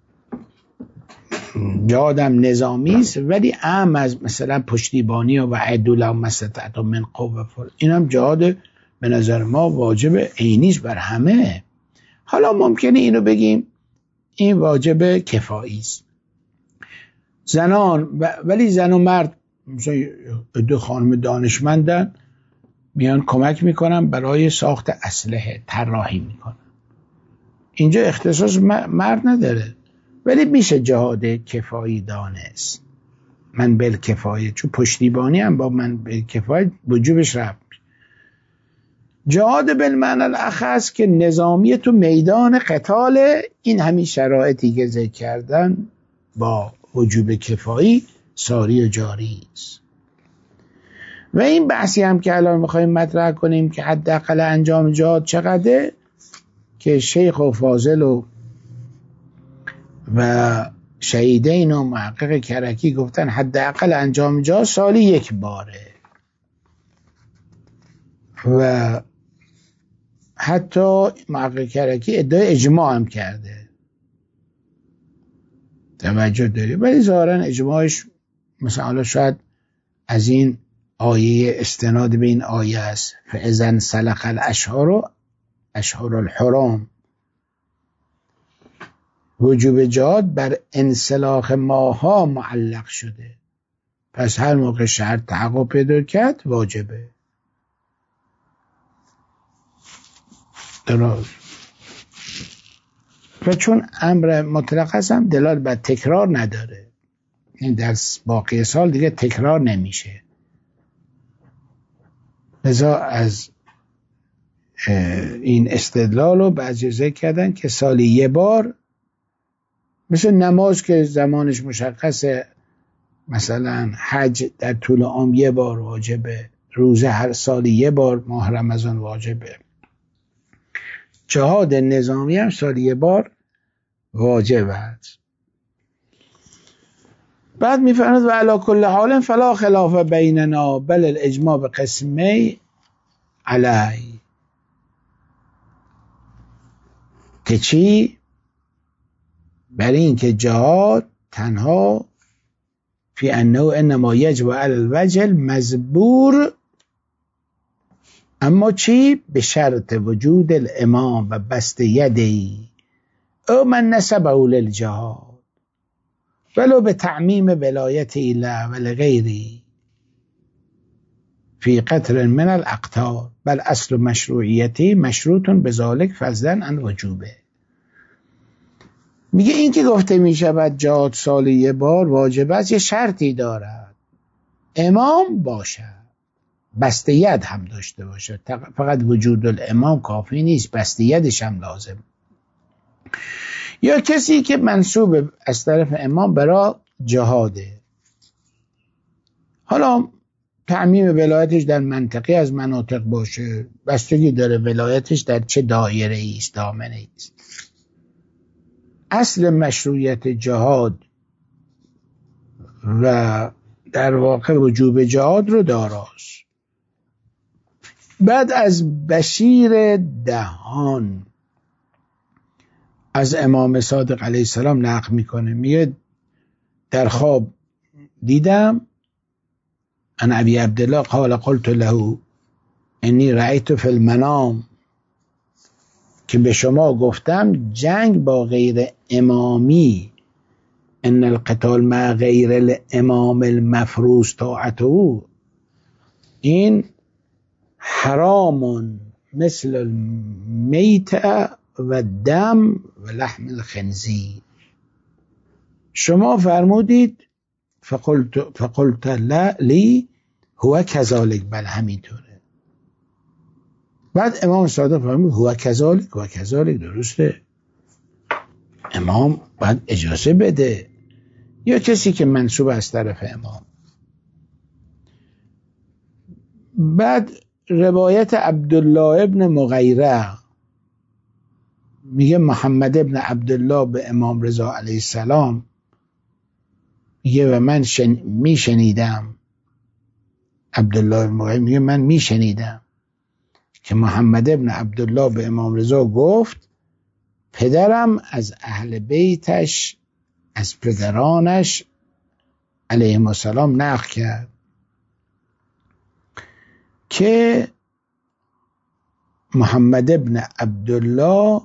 Speaker 1: جهادم نظامی است ولی اهم از مثلا پشتیبانی و عدو لهم استطعتم من قوة، اینم جهاد به نظر ما واجب عینی است بر همه. حالا ممکنه اینو بگیم این واجب کفایی است. زنان ولی زن و مرد مثلا 2 خانم دانشمندن میان کمک میکنن برای ساخت اسلحه، طراحی میکنن. اینجا اختصاص مرد نداره ولی میشه جهاد کفایی دانست. من بالکفایه، چون پشتیبانی هم با من بالکفایه وجوبش رفت. جهاد بالمعنی الاخص که نظامی تو میدان قتال، این همین شرایطی که ذکر کردن با وجوب کفایی ساری و جاری است. و این بحثی هم که الان میخوایم مطرح کنیم که حداقل انجام جهاد چقدره، که شیخ و فاضل و شهیدین و محقق کرکی گفتن حداقل انجام جهاد سالی 1 باره و حتی محقق کرکی ادعای اجماع هم کرده. توجه داری؟ ولی ظاهرا اجماعش مثلا شاید از این آیه استناد به این آیه است فاذا انسلخ الاشهر اشهر الحرام، وجوب جهاد بر انسلاخ ماها معلق شده، پس هر موقع شهر تحقق پیدا کرد واجبه. درست. و چون امر مطلق هست هم دلالت بر تکرار نداره، این در باقی سال دیگه تکرار نمیشه. لذا از این استدلال رو بعضی ذکر کردن که سالی 1 بار، مثل نماز که زمانش مشخصه، مثلا حج در طول عام 1 بار واجبه، روزه هر سالی 1 بار، ماه رمضان واجبه، جهاد نظامی هم سالی 1 بار واجب است. بعد میفرماید و علی کل حال فلا خلاف بیننا بل الاجماع بقسمی علی، که چی؟ برای این که جهاد تنها فی انه انما یجب علی الوجه المزبور، اما چی؟ به شرط وجود الامام و بسط یدی او من نسبه للجهاد ولو به تعمیم ولایت اله و لغیری فی قطر من الاقطار بل اصل مشروعیتی مشروط بذالک فضلا عن وجوبه. میگه این که گفته میشود جهاد سالی 1 بار واجب است، یه شرطی دارد، امام باشد، بسط ید هم داشته باشد. فقط وجود الامام کافی نیست، بسط یدش هم لازم، یا کسی که منصوب از طرف امام برای جهاده. حالا تعمیم ولایتش در منطقی از مناطق باشه، بستگی داره ولایتش در چه دایره ایست، دامنه ایست. اصل مشروعیت جهاد و در واقع وجوب جهاد رو داراست. بعد از بشیر دهان از امام صادق علیه السلام نقل میکنه، میگه در خواب دیدم ان ابی عبدالله قال قلت له انی رأیت فی المنام، که به شما گفتم جنگ با غیر امامی، ان القتال مع غیر الامام المفروض طاعته، این حرام مثل المیت و دم و لحم الخنزیر. شما فرمودید فقلت لی هو کذالک، بل همینطوره. بعد امام صادق فرمود هو کذالک، و کذالک، درسته، امام باید اجازه بده، یا کسی که منصوب از طرف امام. بعد روایت عبدالله ابن مغیره میگه محمد ابن عبدالله به امام رضا علیه السلام میگه و من میشنیدم، عبدالله ابن مغیره میگه من میشنیدم که محمد ابن عبدالله به امام رضا گفت پدرم از اهل بیتش، از پدرانش علیهم السلام نقل کرد که محمد ابن عبدالله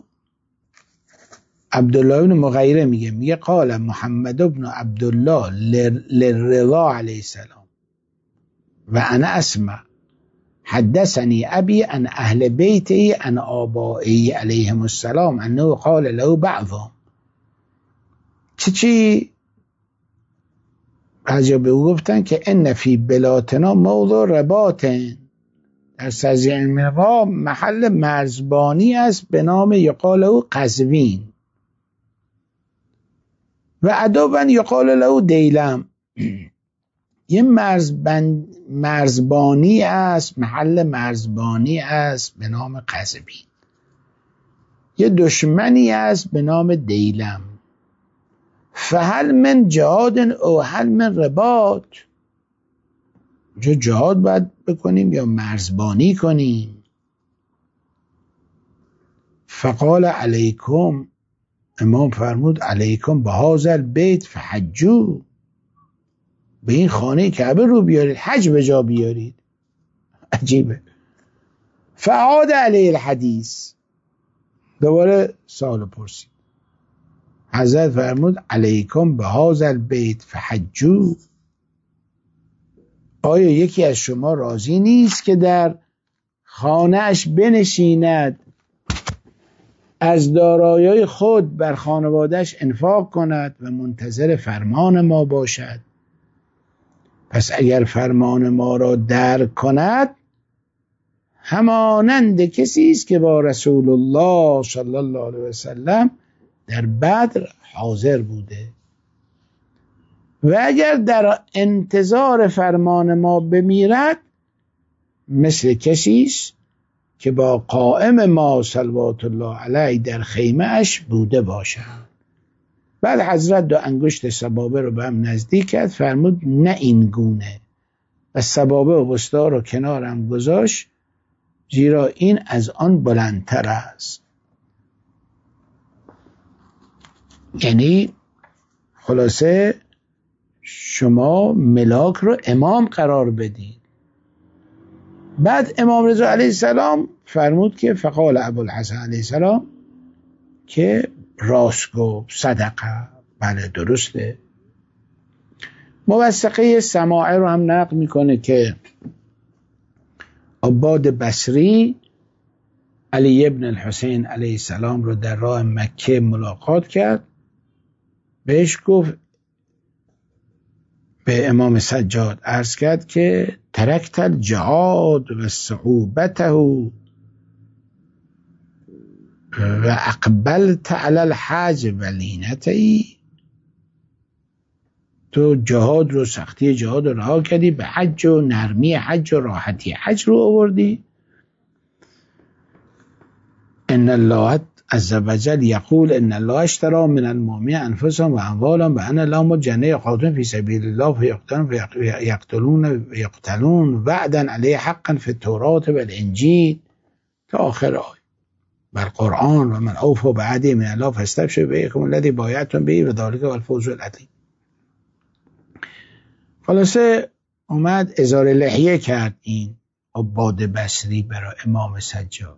Speaker 1: ابن مغیره میگه قال محمد ابن عبدالله للرضا علیه السلام و انا اسمع حدثني ابي عن اهل بيتي عن آبائي عليهم السلام انه قال له بعضهم. چی بعضی به او گفتن که ان فی بلاتنا موضع رباطن، در سرزمین ما محل مرزبانی است به نام یقال له قزوین، و عدوبا یقال له دیلم، یه مرزبانی است، محل مرزبانی است به نام قزوین، یه دشمنی است به نام دیلم. فهل من جهاد او هل من رباط، جهاد باید بکنیم یا مرزبانی کنیم؟ فقال علیکم، امام فرمود علیکم به هذا البیت فحجوا، به این خانه کعبه رو بیارید، حج به جا بیارید. عجیبه. فعاد علیه الحدیث، دوباره سوال پرسید. حضرت فرمود علیکم به هذا البیت فحجوا، آیا یکی از شما راضی نیست که در خانه‌اش بنشیند، از دارایی‌های خود بر خانواده‌اش انفاق کند و منتظر فرمان ما باشد؟ پس اگر فرمان ما را درک کند، همانند کسی است که با رسول الله صلی الله علیه و سلم در بدر حاضر بوده، و اگر در انتظار فرمان ما بمیرد، مثل کسی است که با قائم ما صلوات الله علیه در خیمه اش بوده باشد. بعد حضرت دو انگشت سبابه رو به هم نزدیک کرد، فرمود نه این گونه، و سبابه و وسطا رو کنارم گذاشت، زیرا این از آن بلندتر است. یعنی خلاصه شما ملاک رو امام قرار بدید. بعد امام رضا علیه السلام فرمود که فقال ابوالحسن علیه السلام که راست گفت، صدقه، بله درسته. موثقه سماعه رو هم نقل میکنه که عباد بصری علی ابن الحسین علیه السلام رو در راه مکه ملاقات کرد، بهش گفت، به امام سجاد عرض کرد که ترکت الجهاد و صعوبته و اقبلت علی الحج و لینته، تو جهاد رو، سختی جهاد رو رها کردی، به حج و نرمی حج و راحتی حج رو آوردی. ان الله عز وجل یقول ان الله اشترى من المؤمنین انفسهم و اموالهم بان لهم الجنه یقاتلون فی سبیل الله فیقتلون وعدا علیه حقا فی التوراة والانجیل تا آخر آیه. بر قرآن و من اوفوا بعهده من الله فاستبشروا بیعکم الذی بایعتم به و ذلک هو الفوز العظیم. خلاصه اومد ازار لحیه کرد این عباد بصری برای امام سجاد.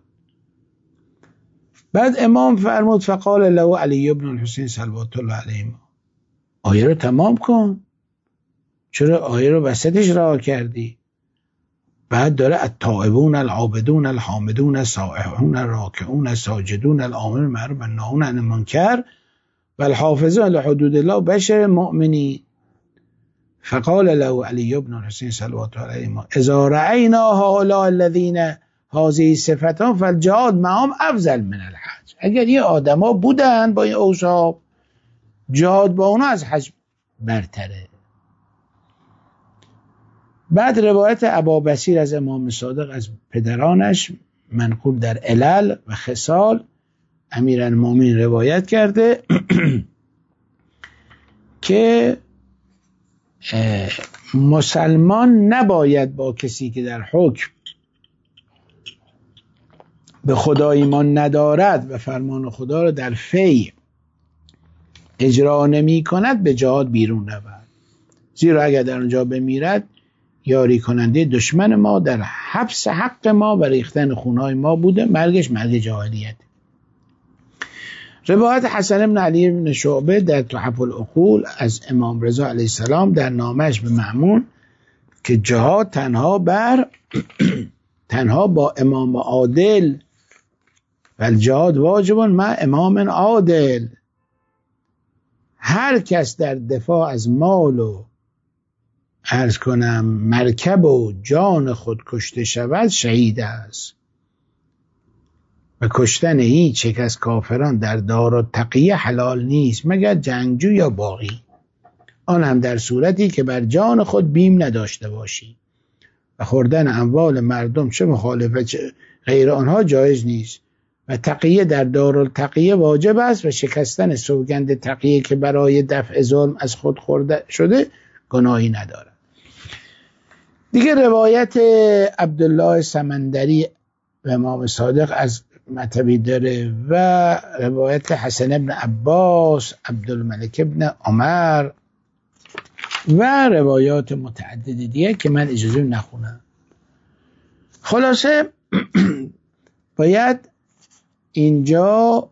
Speaker 1: بعد امام فرمود فقال له علی ابن الحسین صلوات الله علیه، آیه رو تمام کن، چرا آیه رو وسطش رها کردی؟ بعد داره التائبون العابدون الحامدون السائحون الراکعون الساجدون الامرون بالمعروف والناهون عن المنکر والحافظون لحدود الله بشر المؤمنین. فقال له علی ابن الحسین صلوات الله علیه اذا رأینا هؤلاء الذین هذه صفتان فالجهاد معهم افضل من الحج. اگر این آدما بودن با این اوصاف، جهاد با اونا از حج برتره. بعد روایت ابابصیر از امام صادق از پدرانش منقول در علل و خصال امیرالمومنین روایت کرده که مسلمان نباید با کسی که در حکم به خدا ایمان ندارد و فرمان خدا را در فی اجرا نمی کند به جهاد بیرون رود، زیرا اگر در اونجا بمیرد یاری کننده دشمن ما در حبس حق ما و ریختن خونهای ما بوده، مرگش مرگ جاهلیت. روایت حسن بن علی بن شعبه در تحف العقول از امام رضا علیه السلام در نامش به مأمون که جهاد تنها با امام عادل و الجهاد واجب مع امام عادل، هر کس در دفاع از مال و عرض کنم مرکب و جان خود کشته شود شهید است و کشتن هیچ یک از کافران در دارالتقیه حلال نیست مگر جنگجو یا باغی، آن هم در صورتی که بر جان خود بیم نداشته باشی، و خوردن اموال مردم چه مخالفت غیر آنها جایز نیست، و تقیه در دارالتقیه واجب است و شکستن سوگند تقیه که برای دفع ظلم از خود خورده شده گناهی ندارد. دیگه روایت عبدالله سمندری و امام صادق از مطبی داره و روایت حسن ابن عباس، عبدالملک ابن عمر و روایات متعددی دیگه که من اجازه نخونم. خلاصه باید اینجا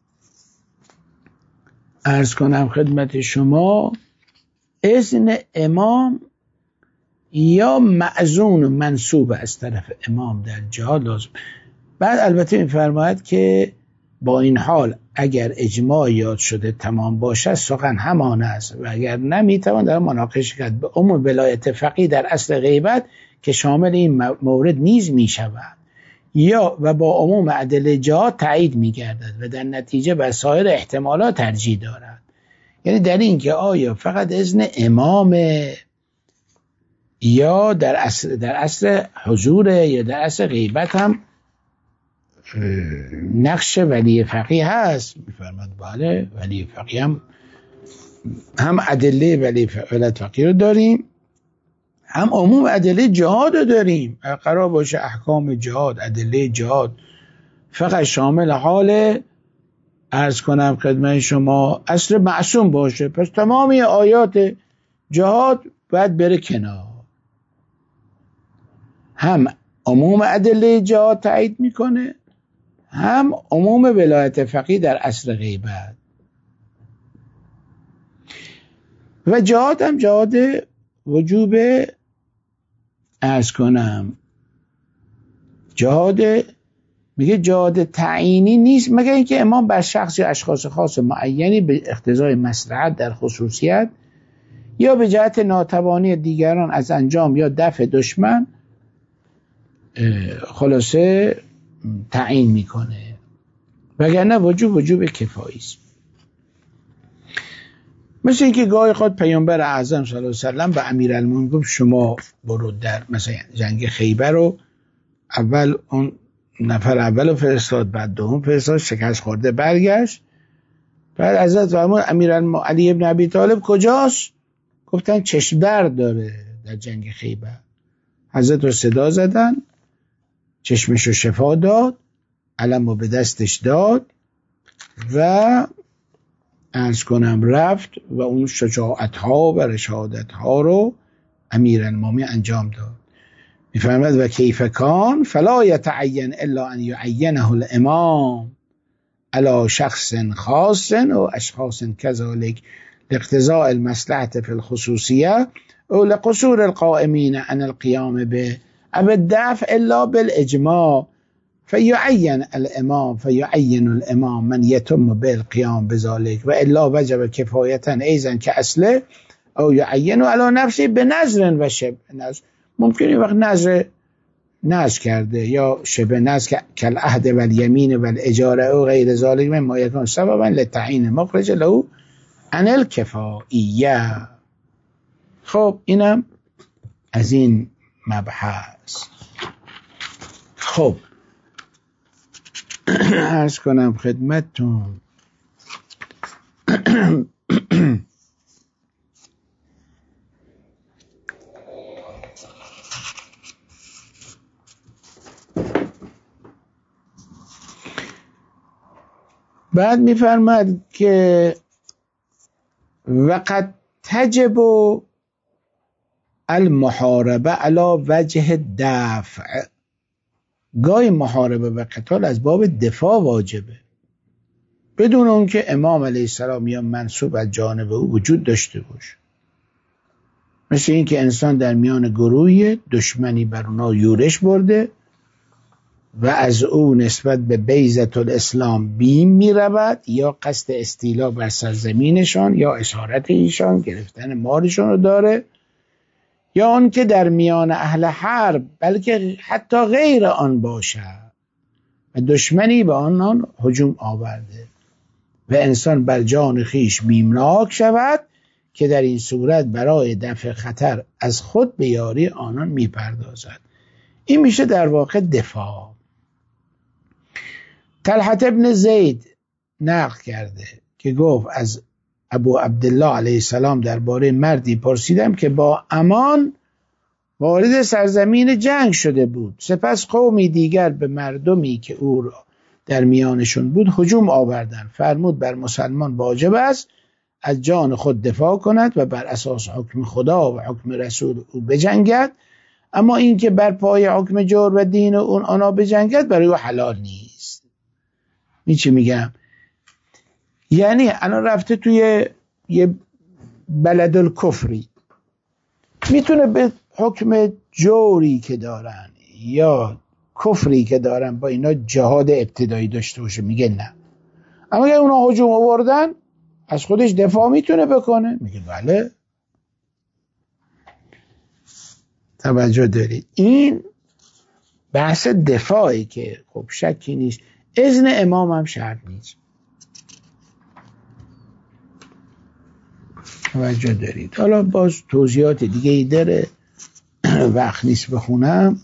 Speaker 1: عرض کنم خدمت شما اذن امام یا مأذون و منصوب از طرف امام در جهاد لازم. بعد البته می‌فرماید که با این حال اگر اجماع یاد شده تمام باشد سخن همان است و اگر نمیتوان در مناقشه کرد. به عموم ولایت فقیه در اصل غیبت که شامل این مورد نیز میشود یا و با عموم ادله جهاد تایید میگردد و در نتیجه بر سایر احتمالات ترجیح دارد. یعنی در این که آیا فقط اذن امام یا در اصل حضور یا در اصل غیبت هم نقش ولی فقیه هست؟ میفرماد بله، ولی فقیه هم ادله ولایت فقیه رو داریم، هم عموم ادله جهاد رو داریم. قرار باشه احکام جهاد، ادله جهاد فقط شامل حال عرض کنم خدمت شما اصل معصوم باشه، پس تمامی آیات جهاد باید بره کنار. هم عموم ادله جهاد تایید میکنه، هم عموم ولایت فقیه در اصل غیبت. و جهاد هم جهاد وجوب عرض کنم جهاد، میگه جهاد تعیینی نیست مگر اینکه امام بر شخص یا اشخاص خاص معینی به اقتضای مصلحت در خصوصیت یا به جهت ناتوانی دیگران از انجام یا دفع دشمن خلاصه تعیین میکنه، وگرنه وجوب کفایی است. مثل اینکه گاهی خود پیامبر اعظم صلی الله علیه و سلم به امیرالمومنین گفت شما برو در مثلا جنگ خیبر رو اول اون نفر اول رو فرستاد، بعد دوم فرستاد، شکست خورده برگشت. بعد حضرت فرمود امیرالمومنین علی ابن ابی طالب کجاست؟ گفتن چشم درد داره در جنگ خیبر. حضرت رو صدا زدن، چشمشو شفا داد، علم رو به دستش داد و عرض کنم رفت و اون شجاعت ها و رشادت ها رو امیرالمومنین انجام داد. میفرماید و کیف کان فلا یتعین الا ان یعینه الامام علی شخص خاص و اشخاص كذلك لاقتضاء المصلحة في الخصوصية او لقصور القائمين عن القيام به او الدفع الا بالاجماع فيعين الامام من يتم بالقيام بذلك والا وجب كفاية ايضا كاصله او يعين على نفسه بنذر و شبه نذر. ممکنه وقت نذر کرده یا شبه نذر كالعهد والیمین والاجاره او غیر ذلك مما يكون سببا لتعیین مخرج له عن الکفائیه. خب اینم از این مبحث. خب عرض کنم خدمتتون بعد میفرماد که وقد تجب المحاربه علی وجه دفع، گاهی محاربه و قتال از باب دفاع واجبه بدون اون که امام علیه السلام یا منصوب از جانب او وجود داشته باشه. مثل این که انسان در میان گروهی دشمنی بر اونا یورش برده و از او نسبت به بیضة الاسلام بیم می رود یا قصد استیلا بر سرزمینشان یا اسارت ایشان، گرفتن مالشان رو داره، یا آن که در میان اهل حرب بلکه حتی غیر آن باشد و دشمنی به آنان هجوم آورده و انسان بر جان خیش بیمناک شود که در این صورت برای دفع خطر از خود به یاری آنان می پردازد. این میشه در واقع دفاع. طلحة ابن زید نقل کرده که گفت از ابو عبدالله علیه السلام درباره مردی پرسیدم که با امان وارد سرزمین جنگ شده بود. سپس قومی دیگر به مردمی که او را در میانشون بود هجوم آوردند. فرمود بر مسلمان واجب است از جان خود دفاع کند و بر اساس حکم خدا و حکم رسول او بجنگد، اما این که بر پای حکم جور و دین اون آنها بجنگد برای او حلال نیست. این چی میگم؟ یعنی الان رفته توی یه بلد الکفری، میتونه به حکم جوری که دارن یا کفری که دارن با اینا جهاد ابتدایی داشته باشه، میگه نه. اما اگه اونا هجوم آوردن از خودش دفاع میتونه بکنه، میگه بله. توجه دارید؟ این بحث دفاعی که خب شکی نیست، اذن امام هم شرط نیست. توجه دارید؟ حالا باز توضیحات دیگه ای داره، وقت نیست بخونم.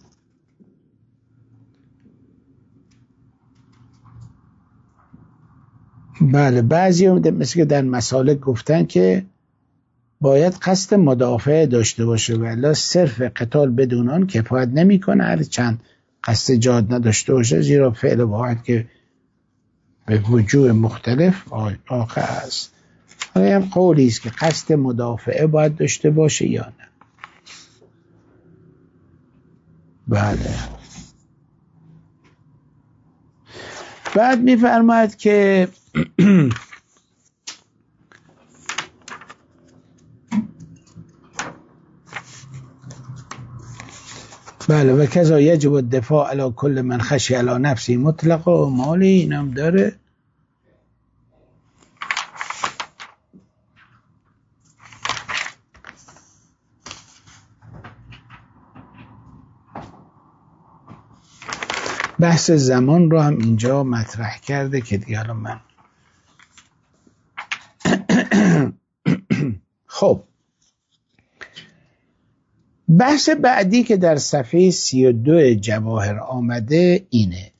Speaker 1: بله بعضی هم مثل که در مسالک گفتن که باید قصد مدافع داشته باشه و الا صرف قتال بدون آن کفایت نمیکنه، هر چند قصد جهاد نداشته باشه، زیرا فعل واحد که به وجوه مختلف آخه است. حالا هم قولی است که قصد مدافعه باید داشته باشه یا نه. بله. بعد میفرماید که بله و کذا یجب الدفاع علی کل من خشی علی نفسی مطلق و مالی، اینم داره. بحث زمان رو هم اینجا مطرح کرده که دیگه الان من خب بحث بعدی که در صفحه 32 جواهر آمده اینه،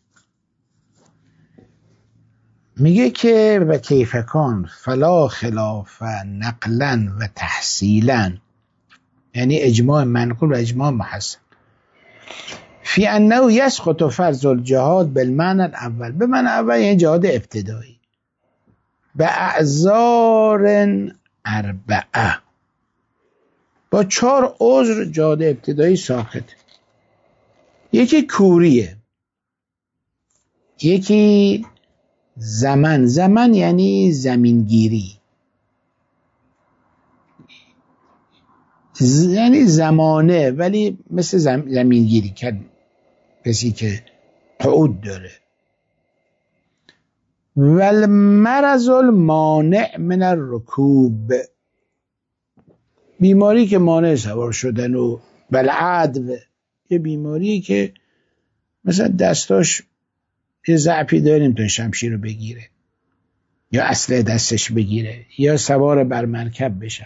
Speaker 1: میگه که و کیفکان فلا خلاف نقلا و تحصیلا، یعنی اجماع منقول و اجماع محسن، فی انه یسقط فرض الجهاد بالمعنى الاول، به معنی اول یعنی جهاد ابتدایی، به اعذار اربعه، با 4 عذر جهاد ابتدایی ساقط. یکی کوریه، یکی زمان یعنی زمینگیری، یعنی زمانه ولی مثل زمینگیری کرد کسی که قعود داره. والمرض المانع من الرکوب، بیماری که مانع سوار شدن، و بالعدو، یه بیماری که مثلا دستاش یه ضعفی داره نمیتونه شمشیر رو بگیره یا اسلحه دستش بگیره یا سوار بر مرکب بشه.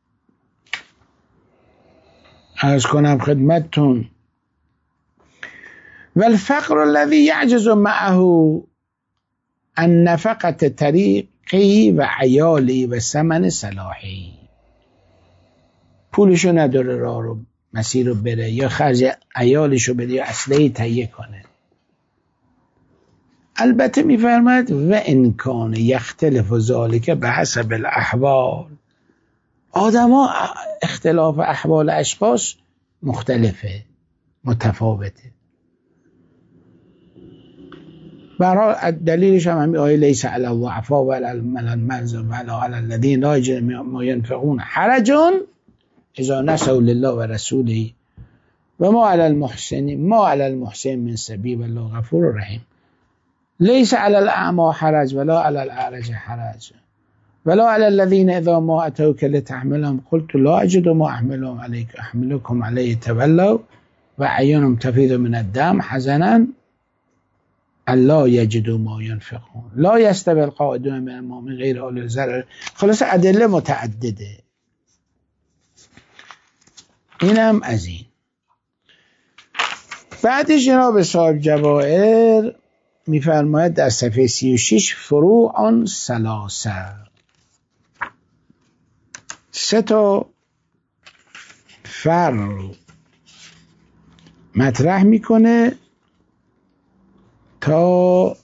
Speaker 1: عرض کنم خدمتتون والفقر الذي يعجز معه عن نفقة طریقی و عیالی و ثمن صلاحی، پولشو نداره راه رو مسیر رو بره یا خرج عیالشو بده یا اسلحه تهیه کنه. البته میفرماید و انکان یختلف ذالک به حسب الاحوال، آدما اختلاف احوال اشخاص مختلفه، متفاوته. برای دلیلش هم همین آیه لیس علی الضعفاء ولا علی المرضى ولا علی الذین لا یجدون ما ينفقون حرج اذا نصحوا لله و رسوله و ما علی المحسن من سبیل والله غفور رحیم. لیس علی الاعمى حرج ولا علی الاعرج حرج ولا علی الذین اذا ما اتوک لتحملهم قلت لا اجد ما احملكم علیه تولوا و اعینهم تفیض من الدم حزنا الا یجدوا ما ينفقون لا یستوی القاعدون من المؤمنین غیر اولی الضرر. خلاص ادله متعدده. اینم از این. بعدش جناب صاحب جواهر میفرماید در صفحه 36 فروع ثلاثه، 3 تا فرع رو مطرح میکنه تا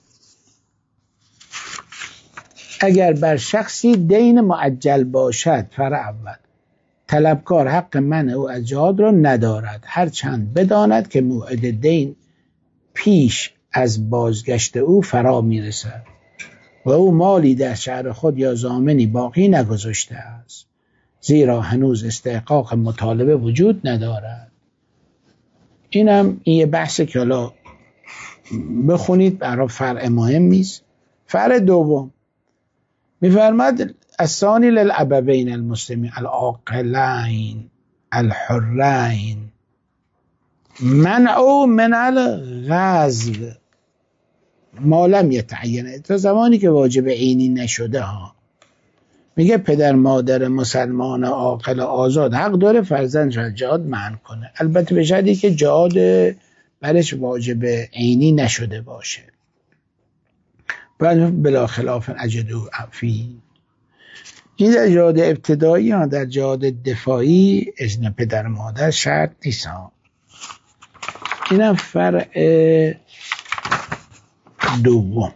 Speaker 1: اگر بر شخصی دین معجل باشد، فرع اول، طلبکار حق منع او از جهاد را ندارد هرچند بداند که موعد دین پیش از بازگشت او فرا میرسد و او مالی در شهر خود یا ضامنی باقی نگذاشته است، زیرا هنوز استحقاق مطالبه وجود ندارد. این یه بحثه که حالا بخونید، برای فرع مهمی است. فرع دوم میفرماد الثانی للابوین المسلمین العاقلین الحرین منعوا من الغزو ما لم یتعین، تا زمانی که واجب عینی نشده ها. میگه پدر مادر مسلمان عاقل آزاد حق داره فرزندش را جهاد منع کنه، البته به شرطی که جهاد برش واجب عینی نشده باشه. بلا خلاف اجدو فی، این در جهاد ابتدایی ها، در جهاد دفاعی اذن پدر مادر شرط نیست ها. اینم فرع دوم.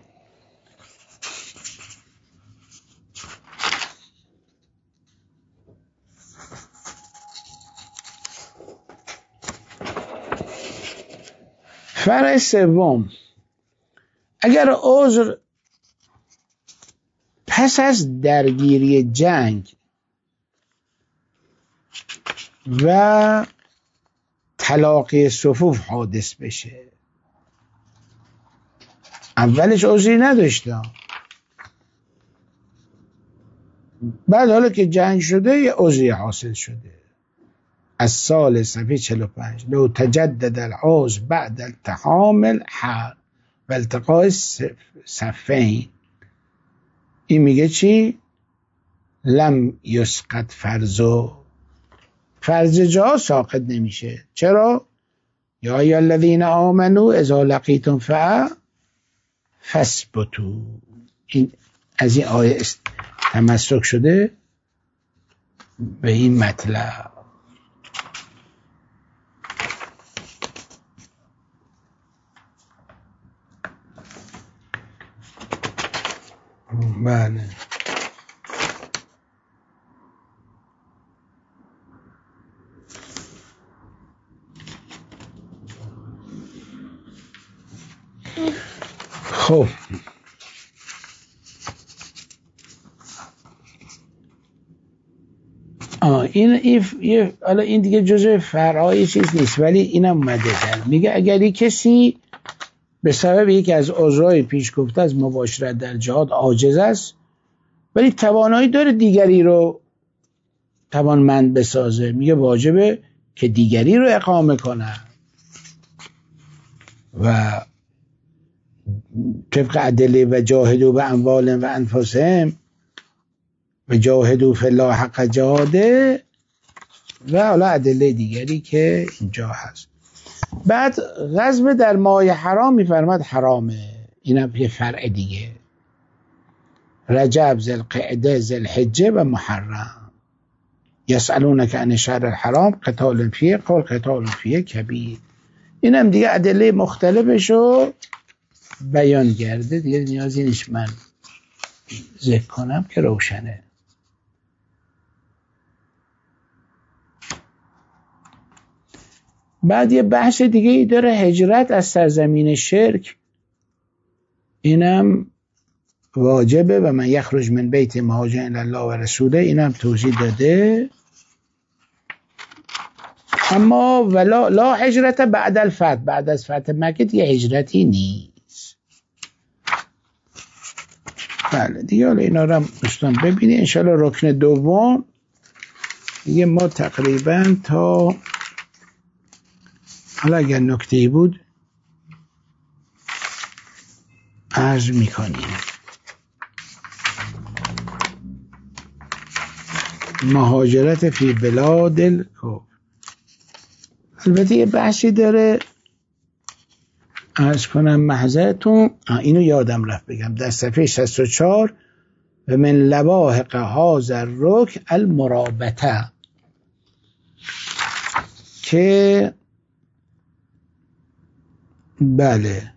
Speaker 1: فرع سوم، اگر عذر پس از درگیری جنگ و تلاقی صفوف حادث بشه، اولش عذری نداشته، بعد حالا که جنگ شده یه عذری حاصل شده، از سال صفحه 45 لو تجدد العذر بعد التحام الحرب و التقاء صفین، این میگه چی؟ لم یسقط فرض جا ساقط نمیشه. چرا؟ یا ایها الذین آمنوا اذا لقیتم فئه فاثبتوا، این از این آیه تمسک شده به این مطلب. بله خب این دیگه جزء فرعای چیز نیست، ولی اینم اومده در میگه اگر کسی به سبب یکی از عذرهای پیش گفته از مباشرت در جهاد عاجز است ولی توانایی داره دیگری رو توانمند بسازه، میگه واجبه که دیگری رو اقامه کنه و طبق ادله و جاهدوا به اموال و انفسهم و جاهدوا فی الله حق جهاده و حالا ادله دیگری که اینجا هست. بعد غزو در ماه حرام میفرماد حرامه، اینم یه فرع دیگه. رجب، ذوالقعده، ذوالحجه و محرم. یسألونک عن الشهر الحرام قتال فیه قال قتال فیه کبیر، اینم دیگه ادله مختلفشو بیان کرده، دیگه نیازی نیست من ذکر کنم که روشنه. بعد یه بحث دیگه ای داره، هجرت از سرزمین شرک، اینم واجبه و من یخرج من بیت مهاجرا الی الله و رسوله، اینم توضیح داده. اما ولا لا هجرت بعد الفتح، بعد از فتح مکه دیگه هجرتی نیست. بله دیگه حالا اینا رو هم دوستان ببینید انشاءالله. رکن دوم دیگه ما تقریبا تا حالا اگر نکته‌ای بود عرض میکنیم. مهاجرت فی بلاد الکفر، البته یه بحثی داره عرض کنم محضرتون، اینو یادم رفت بگم، در صفحه 64 و من لواحق هذا الرکن المرابطه، که بله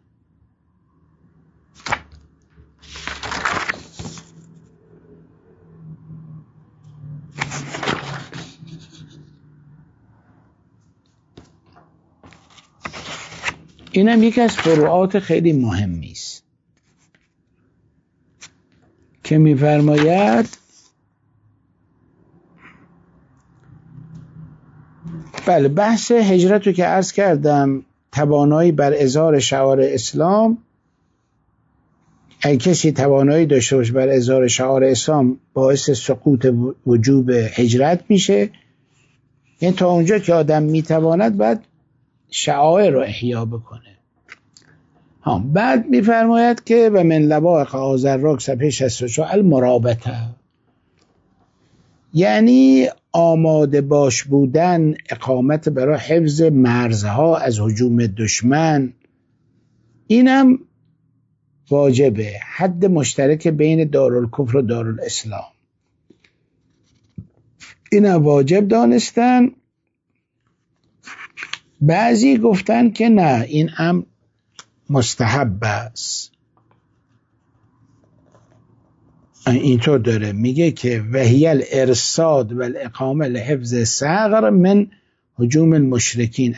Speaker 1: اینم یکی از فروعات خیلی مهمی است که می‌فرماید بله بحث هجرت رو که عرض کردم، توانایی بر اظهار شعائر اسلام، اگه کسی توانایی داشته باشه بر اظهار شعائر اسلام باعث سقوط وجوب هجرت میشه. یعنی تا اونجا که آدم میتواند باید شعائر رو احیا بکنه. بعد میفرماید که و من لواحق هذا الرکن صفحه 64 المرابطه، یعنی آماده باش بودن، اقامت برای حفظ مرزها از هجوم دشمن، اینم واجبه، حد مشترک بین دارالکفر و دارالاسلام، اینم واجب دانستن. بعضی گفتن که نه، این امر مستحب است. اینطور داره میگه که وهی الارصاد و الاقامه لحفظ ثغر من هجوم المشرکین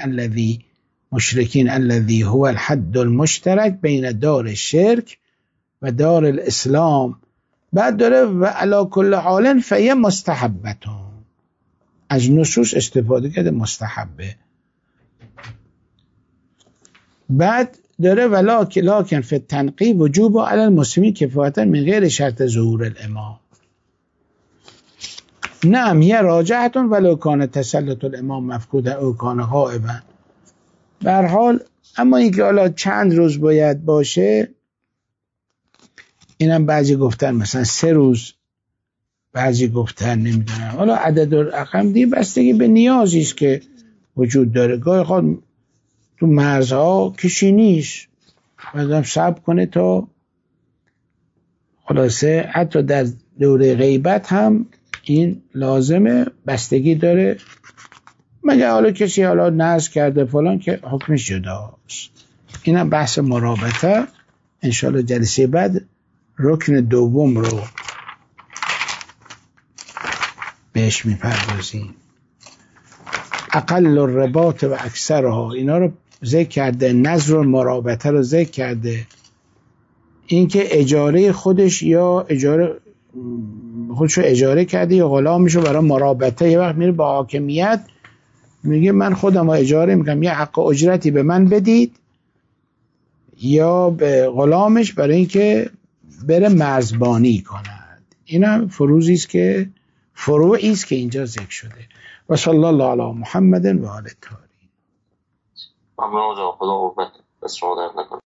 Speaker 1: الذي هو الحد المشترک بین دار الشرک و دار الاسلام. بعد داره و علی کل حال فهی مستحبتون، از نصوص استفاده کرده مستحبه. بعد داره ولکن فی التنقیب وجوب علی المسلمین کفایتا من غیر شرط ظهور الامام. نعم هی راجعتون ولو کان تسلط الامام مفقود او کان غائبا. به هر حال اما اینکه حالا چند روز باید باشه، اینم بعضی گفتن مثلا 3 روز، بعضی گفتن نمیدونم، حالا عدد رقم دیگه بستگی به نیازی است که وجود داره. گاهی خود تو مرزها کشی نیست، بعدم صبر کنه تا خلاصه حتی در دوره غیبت هم این لازمه، بستگی داره، مگر حالا کسی حالا نذر کرده فلان که حکمش جداست. اینم بحث مرابطه. انشالله جلسه بعد رکن دوم رو بهش میپردازیم. اقل الرباط و اکثرها، اینا رو ذکر کرده، نذر و مرابطه رو ذکر کرده. اینکه اجاره خودش یا اجاره خودشو اجاره کرده یا غلامشو برای مرابطه، یه وقت میره با حاکمیت میگه من خودم رو اجاره میکنم، یه حق اجرتی به من بدید، یا به غلامش برای اینکه بره مرزبانی کند. اینا فروعی است که اینجا ذکر شده. و صلی الله علی محمد و آل الطاهرین.
Speaker 2: ممنون، خدا قوت. بس شما در نکنه.